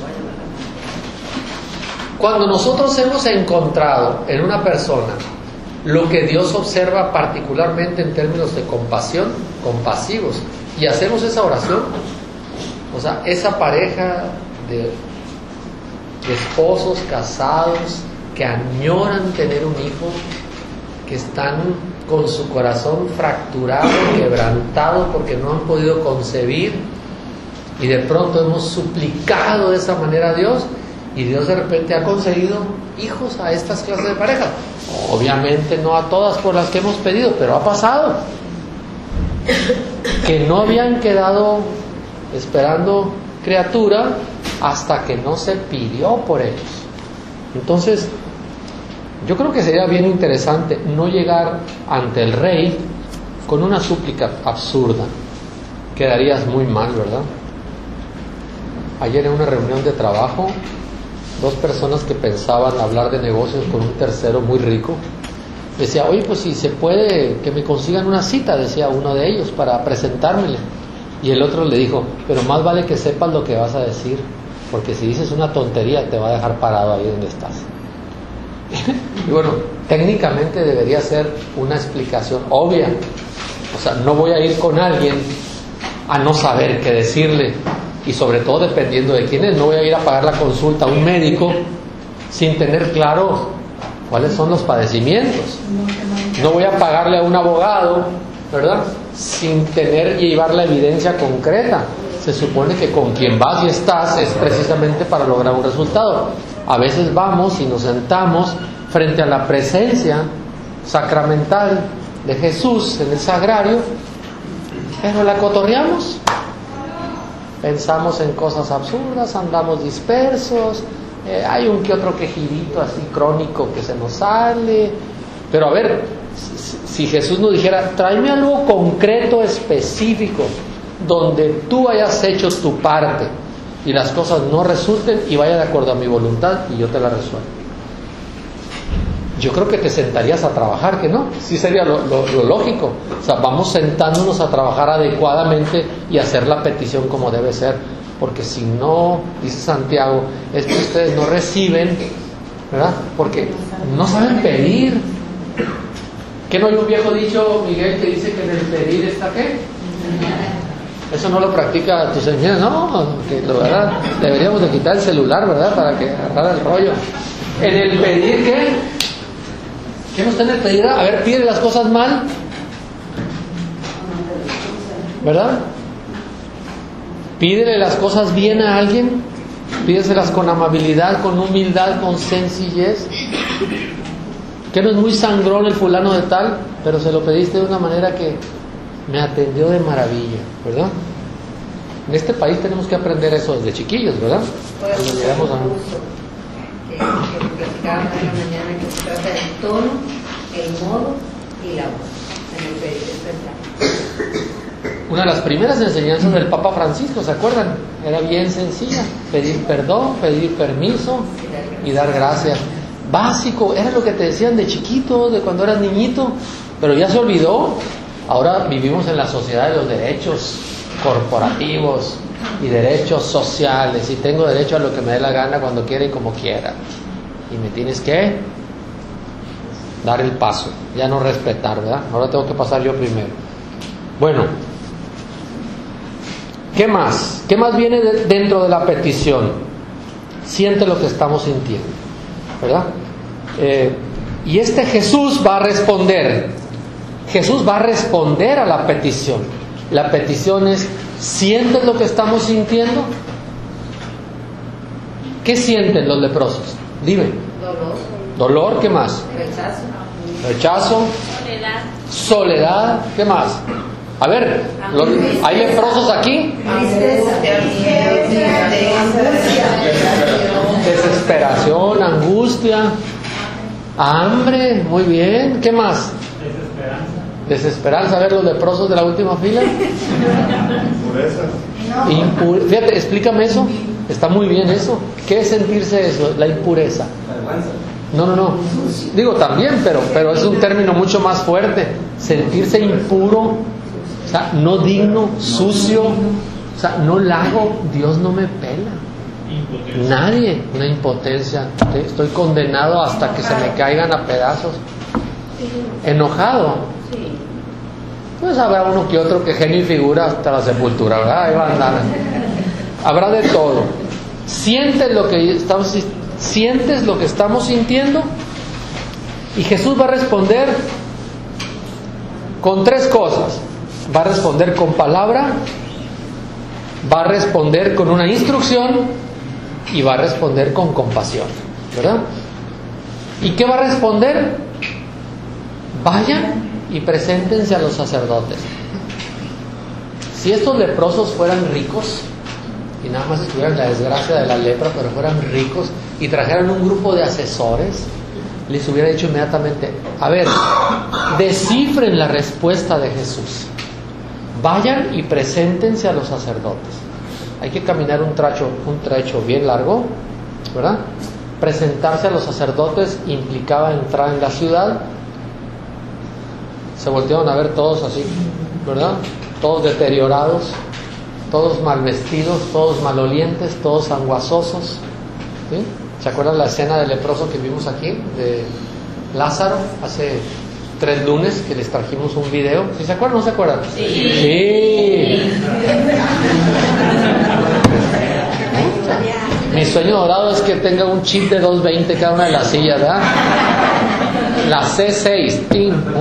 Cuando nosotros hemos encontrado en una persona lo que Dios observa particularmente en términos de compasión, compasivos, y hacemos esa oración, o sea, esa pareja de esposos casados que añoran tener un hijo, que están con su corazón fracturado, quebrantado porque no han podido concebir, y de pronto hemos suplicado de esa manera a Dios, y Dios de repente ha concedido hijos a estas clases de parejas. Obviamente no a todas por las que hemos pedido, pero ha pasado que no habían quedado esperando criatura hasta que no se pidió por ellos. Entonces, yo creo que sería bien interesante no llegar ante el rey con una súplica absurda. Quedarías muy mal, ¿verdad? Ayer en una reunión de trabajo, 2 personas que pensaban hablar de negocios con un tercero muy rico, Decía, oye, pues si se puede que me consigan una cita, decía uno de ellos, para presentármele. Y el otro le dijo, pero más vale que sepas lo que vas a decir, porque si dices una tontería te va a dejar parado ahí donde estás. Y bueno, técnicamente debería ser una explicación obvia. O sea, no voy a ir con alguien a no saber qué decirle, y sobre todo dependiendo de quién es. No voy a ir a pagar la consulta a un médico sin tener claro cuáles son los padecimientos. No voy a pagarle a un abogado, ¿verdad?, sin tener y llevar la evidencia concreta. Se supone que con quien vas y estás es precisamente para lograr un resultado. A veces vamos y nos sentamos frente a la presencia sacramental de Jesús en el sagrario, pero la cotorreamos. Pensamos en cosas absurdas, andamos dispersos, hay un que otro quejidito así crónico que se nos sale. Pero a ver, si Jesús nos dijera, tráeme algo concreto, específico, donde tú hayas hecho tu parte y las cosas no resulten y vaya de acuerdo a mi voluntad y yo te la resuelvo, yo creo que te sentarías a trabajar, ¿que no? Sí sería lo lógico. O sea, vamos sentándonos a trabajar adecuadamente y hacer la petición como debe ser, porque si no, dice Santiago, es que ustedes no reciben, ¿verdad? Porque no saben pedir. ¿Qué no hay un viejo dicho, Miguel, que dice que en el pedir está qué? Eso no lo practica tu señora, no, que ¿verdad? Deberíamos de quitar el celular, ¿verdad? Para que agarre el rollo. En el pedir, ¿qué? ¿Qué no está en el pedir? A ver, pide las cosas mal, ¿verdad? Pídele las cosas bien a alguien, pídeselas con amabilidad, con humildad, con sencillez. Que no es muy sangrón el fulano de tal, pero se lo pediste de una manera que me atendió de maravilla, ¿verdad? En este país tenemos que aprender eso desde chiquillos, ¿verdad? Cuando llegamos a... que platicábamos en la mañana, que se trata del tono, el modo y la voz en el pedir. Una de las primeras enseñanzas del Papa Francisco, ¿se acuerdan? Era bien sencilla: pedir perdón, pedir permiso y dar gracias. Básico, era lo que te decían de chiquito, de cuando eras niñito, pero ya se olvidó. Ahora vivimos en la sociedad de los derechos corporativos y derechos sociales, y tengo derecho a lo que me dé la gana, cuando quiera y como quiera, y me tienes que dar el paso, ya no respetar, ¿verdad? Ahora tengo que pasar yo primero. Bueno, ¿qué más? ¿Qué más viene dentro de la petición? Siente lo que estamos sintiendo, ¿verdad? Y este Jesús va a responder. Jesús va a responder a la petición. La petición es: ¿sientes lo que estamos sintiendo? ¿Qué sienten los leprosos? Dime. Dolor, ¿qué más? Rechazo. Soledad, ¿qué más? A ver, ¿hay leprosos aquí? Desesperación, angustia, hambre, muy bien. ¿Qué más? Desesperanza. A ver, los leprosos de la última fila. Fíjate, explícame eso. Está muy bien eso. ¿Qué es sentirse eso? La impureza. No. Digo también, pero es un término mucho más fuerte. Sentirse impuro, o sea, no digno, sucio, o sea, no la hago, Dios no me pela. Nadie, una impotencia. Estoy condenado hasta que se me caigan a pedazos. Enojado. Pues habrá uno que otro que genio y figura hasta la sepultura, ¿verdad? Ahí va a andar. Habrá de todo. Sientes lo que estamos sintiendo, y Jesús va a responder con tres cosas. Va a responder con palabra, va a responder con una instrucción y va a responder con compasión, ¿verdad? ¿Y qué va a responder? Vayan y preséntense a los sacerdotes. Si estos leprosos fueran ricos y nada más estuvieran en la desgracia de la lepra, pero fueran ricos y trajeran un grupo de asesores, les hubiera dicho inmediatamente: a ver, descifren la respuesta de Jesús, vayan y preséntense a los sacerdotes. Hay que caminar un trecho bien largo, ¿verdad? Presentarse a los sacerdotes implicaba entrar en la ciudad, Se voltearon a ver todos así, ¿verdad? Todos deteriorados, todos mal vestidos, todos malolientes, todos anguasosos, ¿sí? ¿Se acuerdan la escena del leproso que vimos aquí, de Lázaro, hace 3 lunes, que les trajimos un video? ¿Sí se acuerdan o no se acuerdan? Sí. Mi sueño dorado es que tenga un chip de 220 cada una de las sillas, ¿verdad? La C6.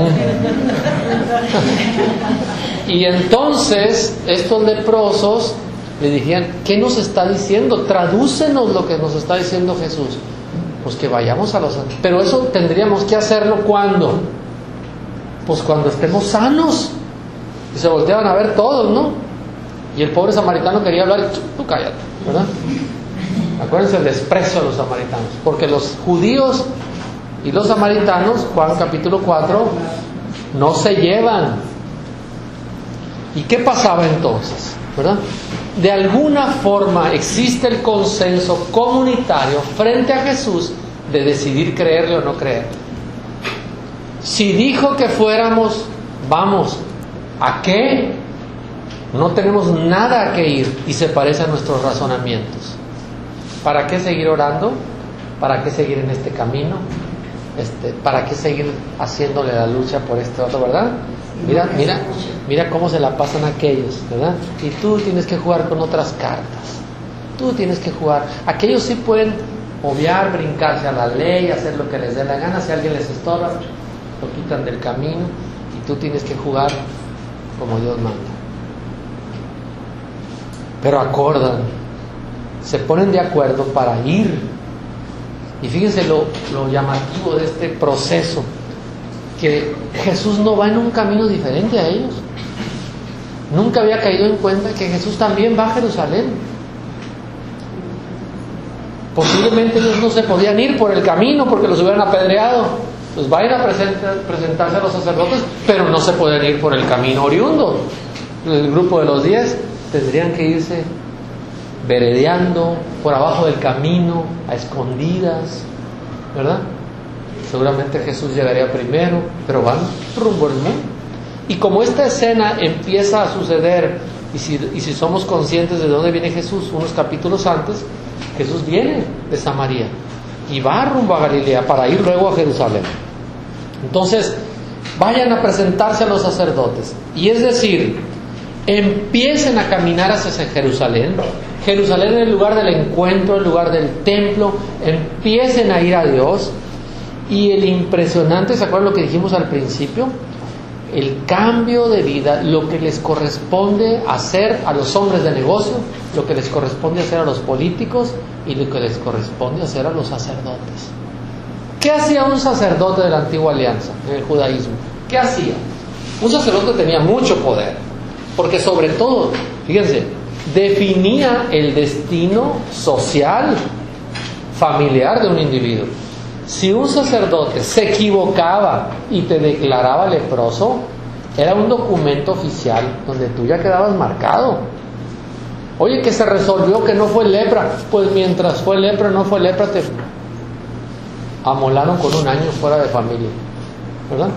Y entonces estos leprosos le dijeron: ¿qué nos está diciendo? Tradúcenos lo que nos está diciendo Jesús. Pues que vayamos a los... Pero eso tendríamos que hacerlo ¿cuándo? Pues cuando estemos sanos. Y se volteaban a ver todos, ¿no? Y el pobre samaritano quería hablar y tú cállate, ¿verdad? Acuérdense el desprecio a los samaritanos, porque los judíos y los samaritanos, Juan capítulo 4, no se llevan. ¿Y qué pasaba entonces? ¿Verdad? De alguna forma existe el consenso comunitario frente a Jesús de decidir creerle o no creerle. Si dijo que fuéramos, vamos. ¿A qué? No tenemos nada a qué ir y se parece a nuestros razonamientos. ¿Para qué seguir orando? ¿Para qué seguir en este camino? ¿Para qué seguir haciéndole la lucha por este otro, verdad? Mira cómo se la pasan aquellos, ¿verdad? Y tú tienes que jugar con otras cartas. Tú tienes que jugar. Aquellos sí pueden obviar, brincarse a la ley, hacer lo que les dé la gana. Si alguien les estorba, lo quitan del camino. Y tú tienes que jugar como Dios manda. Pero acordan, se ponen de acuerdo para ir. Y fíjense lo llamativo de este proceso, que Jesús no va en un camino diferente a ellos. Nunca había caído en cuenta que Jesús también va a Jerusalén. Posiblemente ellos no se podían ir por el camino porque los hubieran apedreado. Pues vayan a presentarse a los sacerdotes, pero no se pueden ir por el camino oriundo. El grupo de los 10 tendrían que irse veredeando por abajo del camino, a escondidas, ¿verdad? Seguramente Jesús llegaría primero, pero van rumbo al mundo. Y como esta escena empieza a suceder, y si somos conscientes de dónde viene Jesús, unos capítulos antes, Jesús viene de Samaria y va rumbo a Galilea para ir luego a Jerusalén. Entonces, vayan a presentarse a los sacerdotes. Y es decir, empiecen a caminar hacia Jerusalén. Jerusalén es el lugar del encuentro, el lugar del templo. Empiecen a ir a Dios. Y el impresionante, ¿se acuerdan lo que dijimos al principio? El cambio de vida, lo que les corresponde hacer a los hombres de negocio, lo que les corresponde hacer a los políticos y lo que les corresponde hacer a los sacerdotes. ¿Qué hacía un sacerdote de la antigua alianza en el judaísmo? ¿Qué hacía? Un sacerdote tenía mucho poder, porque sobre todo, fíjense, definía el destino social, familiar de un individuo. Si un sacerdote se equivocaba y te declaraba leproso, era un documento oficial donde tú ya quedabas marcado. Oye, que se resolvió que no fue lepra. Pues mientras fue lepra, no fue lepra, te amolaron con 1 año fuera de familia, ¿verdad?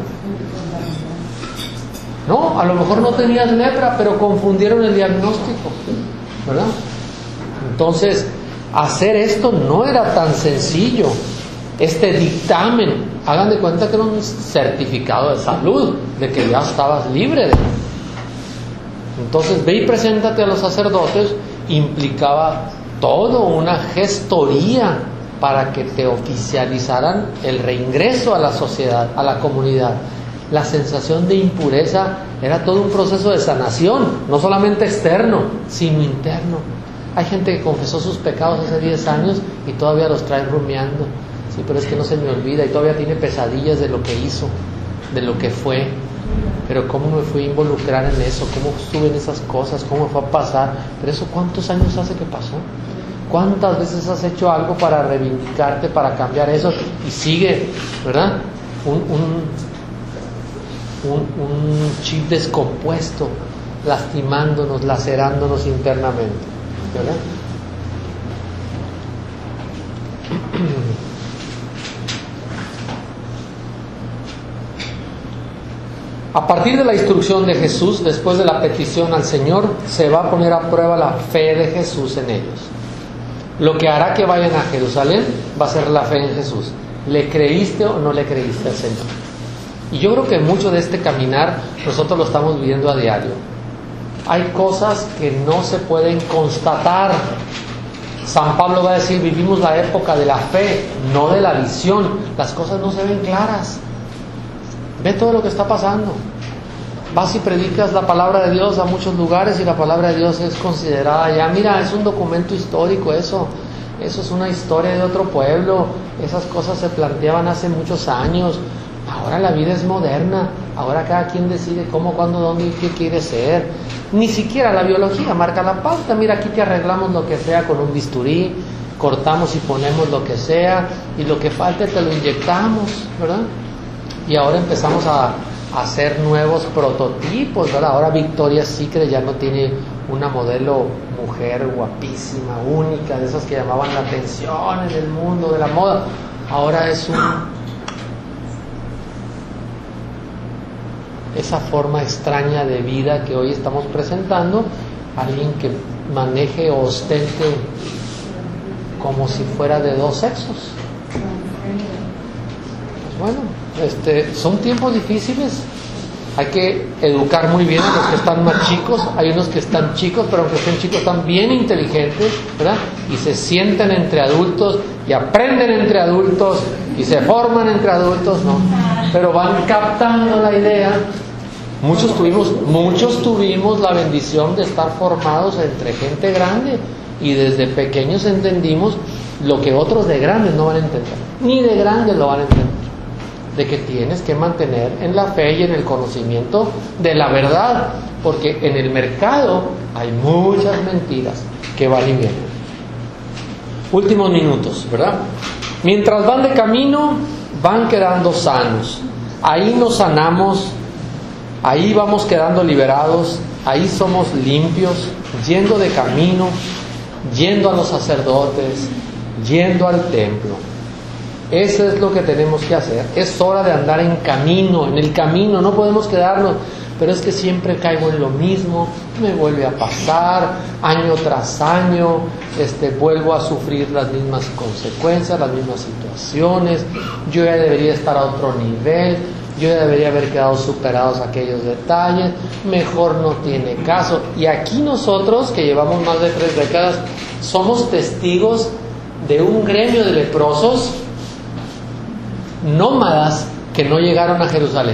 No, a lo mejor no tenías lepra, pero confundieron el diagnóstico, ¿verdad? Entonces, hacer esto no era tan sencillo. Este dictamen, hagan de cuenta que era un certificado de salud, de que ya estabas libre de... Entonces, ve y preséntate a los sacerdotes, implicaba todo una gestoría para que te oficializaran el reingreso a la sociedad, a la comunidad. La sensación de impureza era todo un proceso de sanación, no solamente externo, sino interno. Hay gente que confesó sus pecados hace 10 años y todavía los trae rumiando. Sí, pero es que no se me olvida y todavía tiene pesadillas de lo que hizo, de lo que fue. Pero cómo me fui a involucrar en eso, cómo estuve en esas cosas, cómo fue a pasar. Pero eso, ¿cuántos años hace que pasó? ¿Cuántas veces has hecho algo para reivindicarte, para cambiar eso? Y sigue, ¿verdad? Un chip descompuesto, lastimándonos, lacerándonos internamente, ¿verdad? A partir de la instrucción de Jesús, después de la petición al Señor, se va a poner a prueba la fe de Jesús en ellos. Lo que hará que vayan a Jerusalén va a ser la fe en Jesús. ¿Le creíste o no le creíste al Señor? Y yo creo que mucho de este caminar nosotros lo estamos viviendo a diario. Hay cosas que no se pueden constatar. San Pablo va a decir, vivimos la época de la fe, no de la visión. Las cosas no se ven claras. Ve todo lo que está pasando. Vas y predicas la palabra de Dios a muchos lugares y la palabra de Dios es considerada ya, mira, es un documento histórico eso es una historia de otro pueblo, esas cosas se planteaban hace muchos años. Ahora la vida es moderna, ahora cada quien decide cómo, cuándo, dónde y qué quiere ser. Ni siquiera la biología marca la pauta. Mira, aquí te arreglamos lo que sea con un bisturí, cortamos y ponemos lo que sea, y lo que falte te lo inyectamos, ¿verdad? Y ahora empezamos a hacer nuevos prototipos, ¿verdad? Ahora Victoria's Secret ya no tiene una modelo mujer guapísima, única, de esas que llamaban la atención en el mundo de la moda. Ahora es esa forma extraña de vida que hoy estamos presentando, alguien que maneje o ostente como si fuera de dos sexos. Pues bueno, son tiempos difíciles. Hay que educar muy bien a los que están más chicos. Hay unos que están chicos, pero aunque estén chicos están bien inteligentes, ¿verdad? Y se sienten entre adultos y aprenden entre adultos y se forman entre adultos, ¿no? Pero van captando la idea. Muchos tuvimos la bendición de estar formados entre gente grande y desde pequeños entendimos lo que otros de grandes no van a entender, ni de grandes lo van a entender, de que tienes que mantener en la fe y en el conocimiento de la verdad, porque en el mercado hay muchas mentiras que van y vienen. Últimos minutos, ¿verdad? Mientras van de camino, van quedando sanos. Ahí nos sanamos, ahí vamos quedando liberados, ahí somos limpios, yendo de camino, yendo a los sacerdotes, yendo al templo. Eso es lo que tenemos que hacer. Es hora de andar en el camino, no podemos quedarnos. Pero es que siempre caigo en lo mismo, me vuelve a pasar, año tras año, vuelvo a sufrir las mismas consecuencias, las mismas situaciones. Yo ya debería estar a otro nivel, yo ya debería haber quedado superados aquellos detalles, mejor no tiene caso. Y aquí nosotros, que llevamos más de 3 décadas, somos testigos de un gremio de leprosos nómadas que no llegaron a Jerusalén.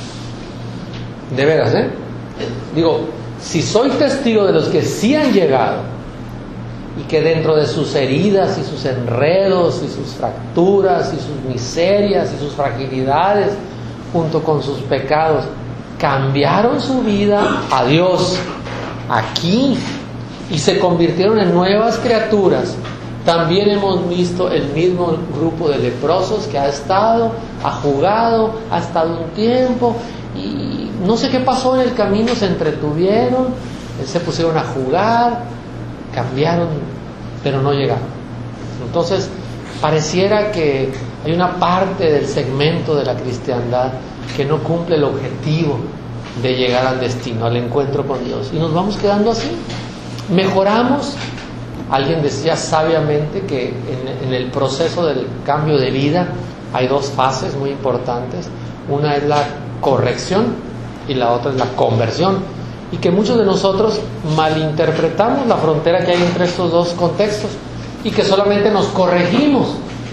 De veras, digo, si soy testigo de los que sí han llegado y que dentro de sus heridas y sus enredos y sus fracturas y sus miserias y sus fragilidades junto con sus pecados cambiaron su vida a Dios aquí y se convirtieron en nuevas criaturas, también hemos visto el mismo grupo de leprosos que ha estado, ha jugado, ha estado un tiempo y no sé qué pasó en el camino, se entretuvieron, se pusieron a jugar, cambiaron, pero no llegaron. Entonces, pareciera que hay una parte del segmento de la cristiandad que no cumple el objetivo de llegar al destino, al encuentro con Dios. Y nos vamos quedando así. Mejoramos. Alguien decía sabiamente que en el proceso del cambio de vida hay 2 fases muy importantes. Una es la corrección y la otra es la conversión. Y que muchos de nosotros malinterpretamos la frontera que hay entre estos 2 contextos y que solamente nos corregimos.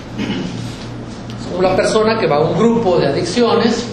Somos la persona que va a un grupo de adicciones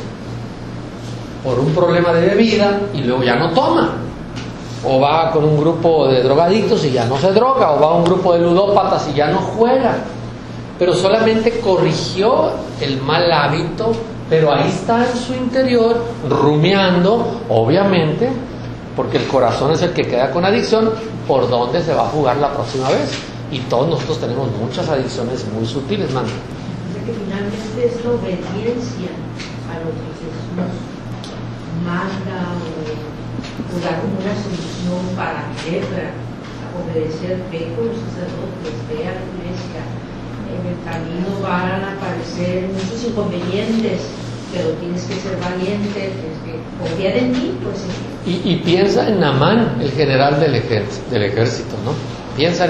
por un problema de bebida y luego ya no toma. O va con un grupo de drogadictos y ya no se droga, o va a un grupo de ludópatas y ya no juega. Pero solamente corrigió el mal hábito, pero ahí está en su interior, rumiando, obviamente, porque el corazón es el que queda con adicción, por dónde se va a jugar la próxima vez. Y todos nosotros tenemos muchas adicciones muy sutiles, mano. O sea que finalmente es la obediencia a lo que Jesús manda o da como una solución para la lepra, a obedecer, ve con los sacerdotes, ve a la iglesia. En el camino van a aparecer muchos inconvenientes, pero tienes que ser valiente, tienes que confían en mí, pues sí. Y piensa en Naamán, el general del ejército, ¿no? Piensa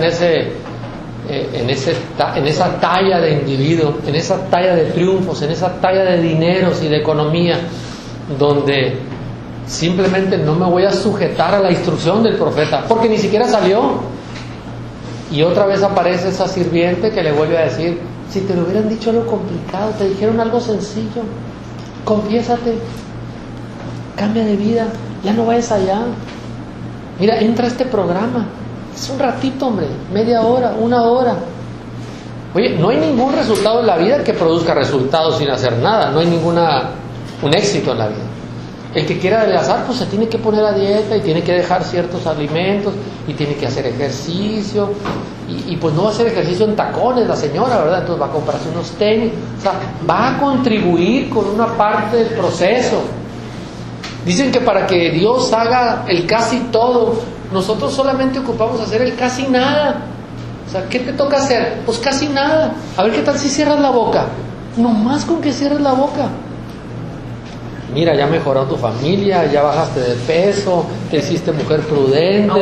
en esa talla de individuo, en esa talla de triunfos, en esa talla de dineros y de economía, donde simplemente no me voy a sujetar a la instrucción del profeta, porque ni siquiera salió. Y otra vez aparece esa sirviente que le vuelve a decir: si te lo hubieran dicho algo complicado, te dijeron algo sencillo, confiésate, cambia de vida, ya no vayas allá, mira, entra a este programa, es un ratito, hombre, media hora, una hora. Oye, no hay ningún resultado en la vida que produzca resultados sin hacer nada, no hay un éxito en la vida. El que quiera adelgazar, pues se tiene que poner a dieta y tiene que dejar ciertos alimentos y tiene que hacer ejercicio y pues no va a hacer ejercicio en tacones la señora, ¿verdad? Entonces va a comprarse unos tenis, o sea, va a contribuir con una parte del proceso. Dicen que para que Dios haga el casi todo, nosotros solamente ocupamos hacer el casi nada. O sea, ¿qué te toca hacer? Pues casi nada. A ver qué tal si cierras la boca. Nomás con que cierres la boca. Mira, ya mejoró tu familia, ya bajaste de peso, te hiciste mujer prudente,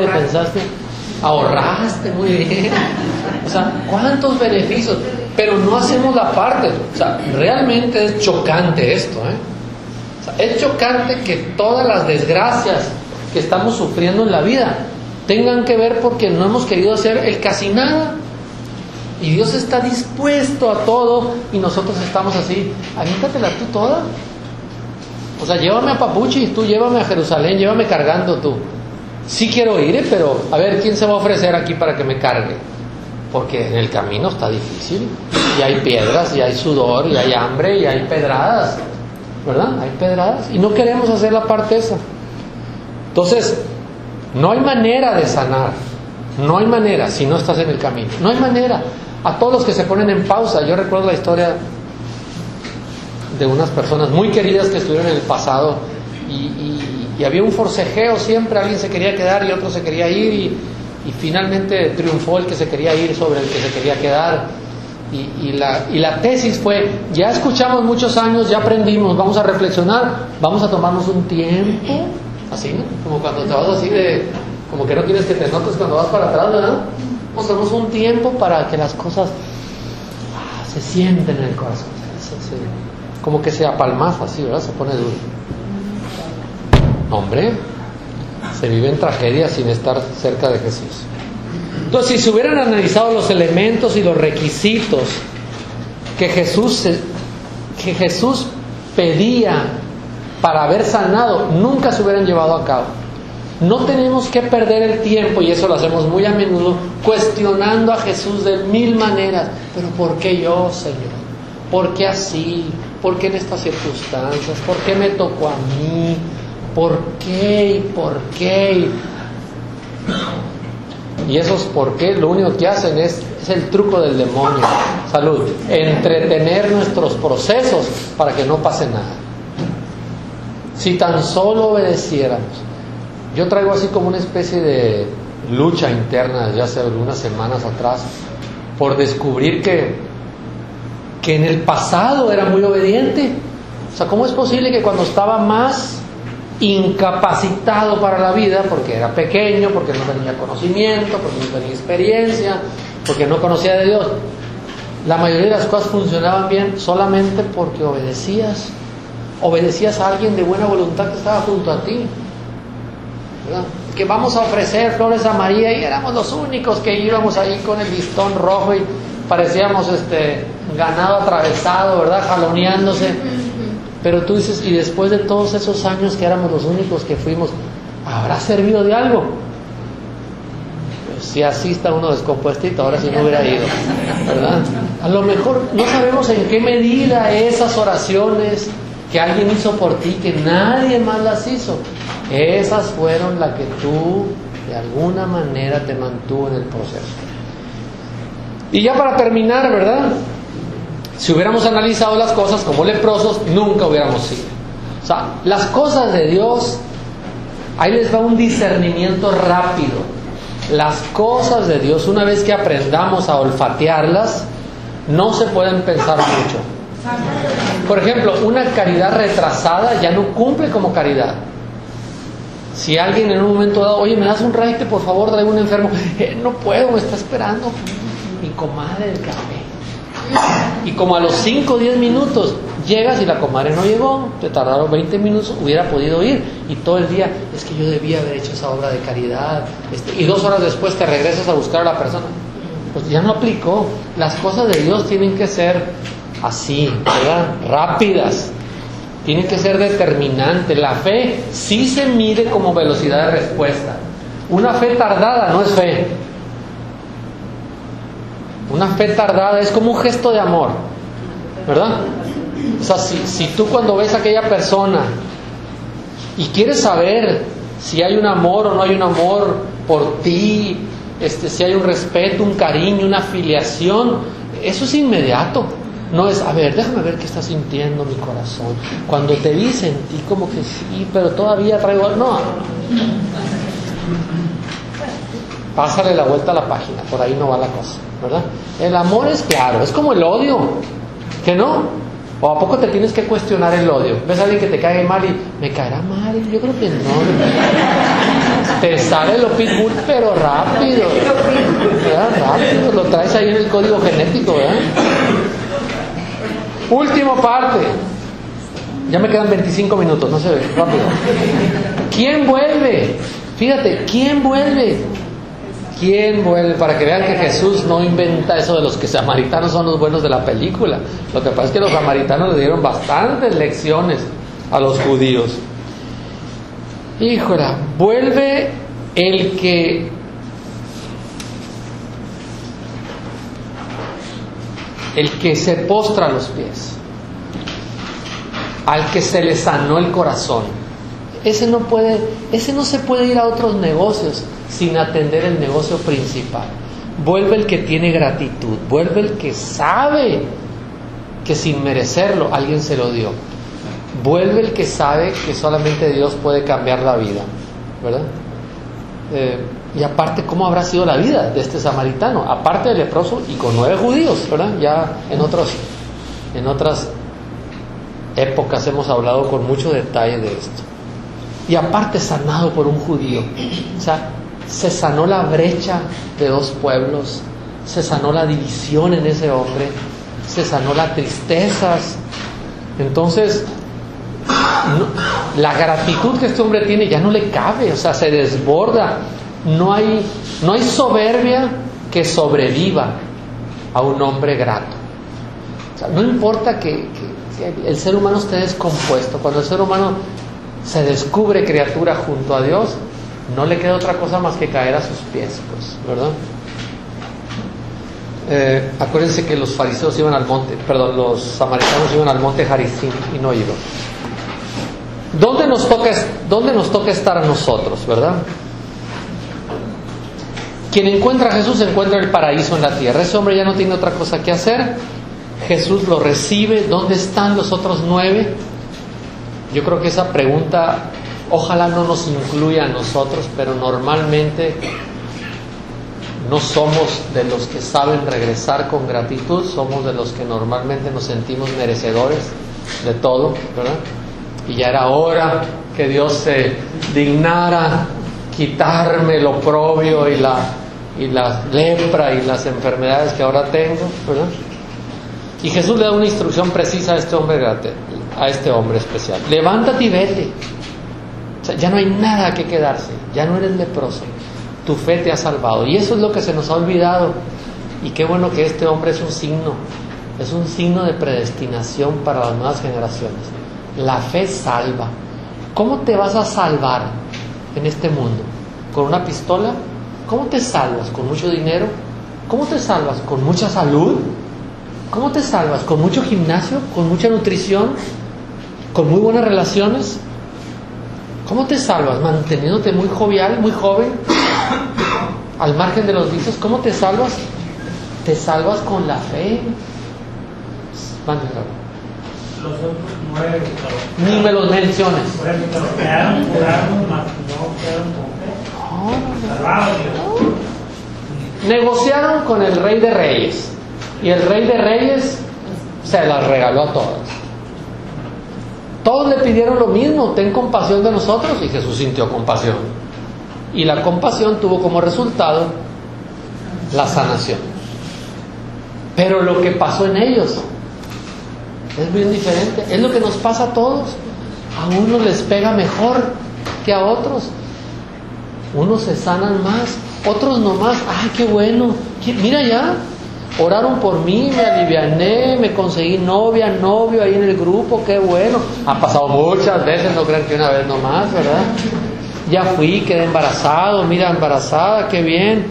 ahorraste muy bien. O sea, ¿cuántos beneficios? Pero no hacemos la parte. O sea, realmente es chocante esto, ¿eh? O sea, es chocante que todas las desgracias que estamos sufriendo en la vida tengan que ver porque no hemos querido hacer el casi nada. Y Dios está dispuesto a todo y nosotros estamos así: aviéntatela tú toda. O sea, llévame a Papuchis, tú llévame a Jerusalén, llévame cargando tú. Sí quiero ir, pero a ver quién se va a ofrecer aquí para que me cargue. Porque en el camino está difícil. Y hay piedras, y hay sudor, y hay hambre, y hay pedradas. ¿Verdad? Hay pedradas. Y no queremos hacer la parte esa. Entonces, no hay manera de sanar. No hay manera si no estás en el camino. No hay manera. A todos los que se ponen en pausa, yo recuerdo la historia de unas personas muy queridas que estuvieron en el pasado y había un forcejeo siempre, alguien se quería quedar y otro se quería ir y finalmente triunfó el que se quería ir sobre el que se quería quedar y la tesis fue: ya escuchamos muchos años, ya aprendimos, vamos a reflexionar, vamos a tomarnos un tiempo, así, ¿no? Como cuando te vas así como que no quieres que te notes cuando vas para atrás, ¿verdad? Vamos a tomarnos un tiempo para que las cosas se sienten en el corazón, como que se apalmaza así, ¿verdad? Se pone duro. Hombre, se vive en tragedia sin estar cerca de Jesús. Entonces, si se hubieran analizado los elementos y los requisitos que Jesús pedía para haber sanado, nunca se hubieran llevado a cabo. No tenemos que perder el tiempo, y eso lo hacemos muy a menudo, cuestionando a Jesús de mil maneras. ¿Pero por qué yo, Señor? ¿Por qué así? ¿Por qué en estas circunstancias? ¿Por qué me tocó a mí? ¿Por qué? ¿Y por qué? Y esos por qué lo único que hacen es el truco del demonio. Salud. Entretener nuestros procesos para que no pase nada. Si tan solo obedeciéramos. Yo traigo así como una especie de lucha interna ya hace algunas semanas atrás por descubrir que en el pasado era muy obediente. O sea, ¿cómo es posible que cuando estaba más incapacitado para la vida, porque era pequeño, porque no tenía conocimiento, porque no tenía experiencia, porque no conocía de Dios, la mayoría de las cosas funcionaban bien solamente porque obedecías a alguien de buena voluntad que estaba junto a ti, ¿verdad? Que vamos a ofrecer flores a María y éramos los únicos que íbamos ahí con el listón rojo y parecíamos ganado atravesado, ¿verdad? Jaloneándose. Pero tú dices, y después de todos esos años que éramos los únicos que fuimos, ¿habrá servido de algo? Pues si así está uno descompuestito, ahora sí no hubiera ido, ¿verdad? A lo mejor no sabemos en qué medida esas oraciones que alguien hizo por ti, que nadie más las hizo, esas fueron las que tú de alguna manera te mantuvo en el proceso. Y ya para terminar, ¿verdad? Si hubiéramos analizado las cosas como leprosos, nunca hubiéramos sido. O sea, las cosas de Dios, ahí les va un discernimiento rápido. Las cosas de Dios, una vez que aprendamos a olfatearlas, no se pueden pensar mucho. Por ejemplo, una caridad retrasada ya no cumple como caridad. Si alguien en un momento dado, oye, ¿me das un raite, por favor? Traigo un enfermo. No puedo, me está esperando mi comadre del café. Y como a los 5 o 10 minutos llegas y la comadre no llegó, te tardaron 20 minutos, hubiera podido ir. Y todo el día, es que yo debía haber hecho esa obra de caridad. Y 2 horas después te regresas a buscar a la persona. Pues ya no aplicó. Las cosas de Dios tienen que ser así, ¿verdad? Rápidas. Tiene que ser determinante. La fe sí se mide como velocidad de respuesta. Una fe tardada no es fe. Una fe tardada es como un gesto de amor, ¿verdad? O sea, si tú cuando ves a aquella persona y quieres saber si hay un amor o no hay un amor por ti, si hay un respeto, un cariño, una afiliación, eso es inmediato. No es, a ver, déjame ver qué está sintiendo mi corazón. Cuando te vi, sentí como que sí, pero todavía traigo... No. Pásale la vuelta a la página, por ahí no va la cosa, ¿verdad? El amor es claro, es como el odio, ¿que no? ¿O a poco te tienes que cuestionar el odio? ¿Ves a alguien que te cae mal y me caerá mal? Yo creo que no. Te sale lo pitbull, pero rápido, ¿verdad? Rápido, lo traes ahí en el código genético, ¿verdad? Última parte. Ya me quedan 25 minutos, no se ve, rápido. ¿Quién vuelve? Fíjate, ¿quién vuelve? ¿Quién vuelve? Para que vean que Jesús no inventa eso de los que samaritanos son los buenos de la película. Lo que pasa es que los samaritanos le dieron bastantes lecciones a los judíos. Híjola, vuelve el que se postra a los pies, al que se le sanó el corazón. Ese no se puede ir a otros negocios sin atender el negocio principal. Vuelve el que tiene gratitud, vuelve el que sabe que sin merecerlo alguien se lo dio. Vuelve el que sabe que solamente Dios puede cambiar la vida, ¿verdad? Y aparte, ¿cómo habrá sido la vida de este samaritano? Aparte del leproso y con 9 judíos, ¿verdad? Ya en otras épocas hemos hablado con mucho detalle de esto. Y aparte sanado por un judío. O sea, se sanó la brecha de 2 pueblos, se sanó la división en ese hombre, se sanó las tristezas. Entonces, la gratitud que este hombre tiene ya no le cabe, o sea, se desborda. No hay soberbia que sobreviva a un hombre grato. O sea, no importa que el ser humano esté descompuesto. Cuando el ser humano se descubre criatura junto a Dios, no le queda otra cosa más que caer a sus pies, pues, ¿verdad? Acuérdense que los fariseos iban al monte, los samaritanos iban al monte Gerizim y no iban. ¿Dónde nos toca estar a nosotros, verdad? Quien encuentra a Jesús encuentra el paraíso en la tierra. Ese hombre ya no tiene otra cosa que hacer. Jesús lo recibe. ¿Dónde están los otros 9? Yo creo que esa pregunta ojalá no nos incluya a nosotros, pero normalmente no somos de los que saben regresar con gratitud, somos de los que normalmente nos sentimos merecedores de todo, ¿verdad? Y ya era hora que Dios se dignara quitarme el oprobio y la lepra y las enfermedades que ahora tengo, ¿verdad? Y Jesús le da una instrucción precisa a este hombre especial: levántate y vete. O sea, ya no hay nada que quedarse, ya no eres leproso, tu fe te ha salvado. Y eso es lo que se nos ha olvidado. Y qué bueno que este hombre es un signo de predestinación para las nuevas generaciones. La fe salva. ¿Cómo te vas a salvar en este mundo? ¿Con una pistola? ¿Cómo te salvas? ¿Con mucho dinero? ¿Cómo te salvas? ¿Con mucha salud? ¿Cómo te salvas? ¿Con mucho gimnasio? ¿Con mucha nutrición? ¿Con muy buenas relaciones? ¿Cómo te salvas? ¿Manteniéndote muy jovial, muy joven? Al margen de los vicios. ¿Cómo te salvas? Te salvas con la fe. Los otros 9, ni me los menciones. por ejemplo, quedaron curados, mas no quedaron con fe. Salvados, Negociaron con el Rey de Reyes. Y el Rey de Reyes se las regaló a todas. Todos le pidieron lo mismo: ten compasión de nosotros, y Jesús sintió compasión. Y la compasión tuvo como resultado la sanación. Pero lo que pasó en ellos es bien diferente. Es lo que nos pasa a todos. A unos les pega mejor que a otros. Unos se sanan más, otros nomás. ¡Ay, qué bueno! Mira ya, oraron por mí, me aliviané, me conseguí novia, novio ahí en el grupo, qué bueno. Ha pasado muchas veces, no crean que una vez nomás, ¿verdad? Ya fui, quedé embarazado, mira, embarazada, qué bien.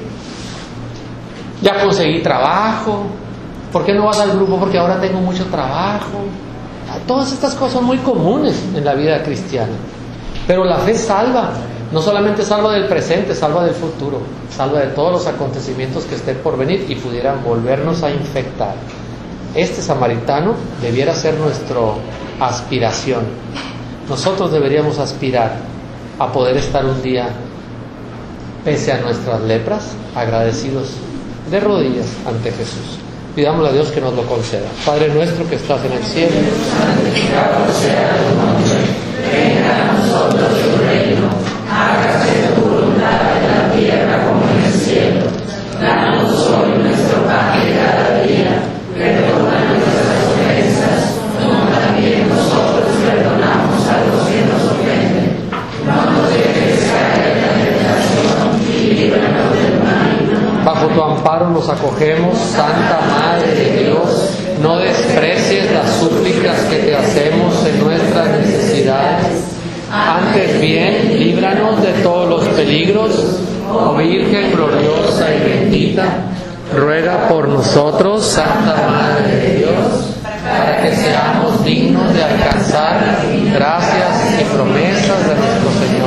Ya conseguí trabajo. ¿Por qué no vas al grupo? Porque ahora tengo mucho trabajo. Todas estas cosas son muy comunes en la vida cristiana. Pero la fe salva. No solamente salva del presente, salva del futuro. Salva de todos los acontecimientos que estén por venir y pudieran volvernos a infectar. Este samaritano debiera ser nuestra aspiración. Nosotros deberíamos aspirar a poder estar un día, pese a nuestras lepras, agradecidos de rodillas ante Jesús. Pidámosle a Dios que nos lo conceda. Padre nuestro que estás en el cielo, santificado sea tu nombre. Venga a nosotros tu reino. Hágase tu voluntad en la tierra como en el cielo. Danos hoy nuestro pan de cada día. Perdona nuestras ofensas, como también nosotros perdonamos a los que nos ofenden. No nos dejes caer en la tentación y líbranos del maligno. bajo tu amparo nos acogemos, Santa Madre de Dios. No desprecies las súplicas que te hacemos en nuestras necesidades. Antes bien, líbranos de todos los peligros. Oh Virgen gloriosa y bendita, ruega por nosotros, Santa Madre de Dios, para que seamos dignos de alcanzar gracias y promesas de nuestro Señor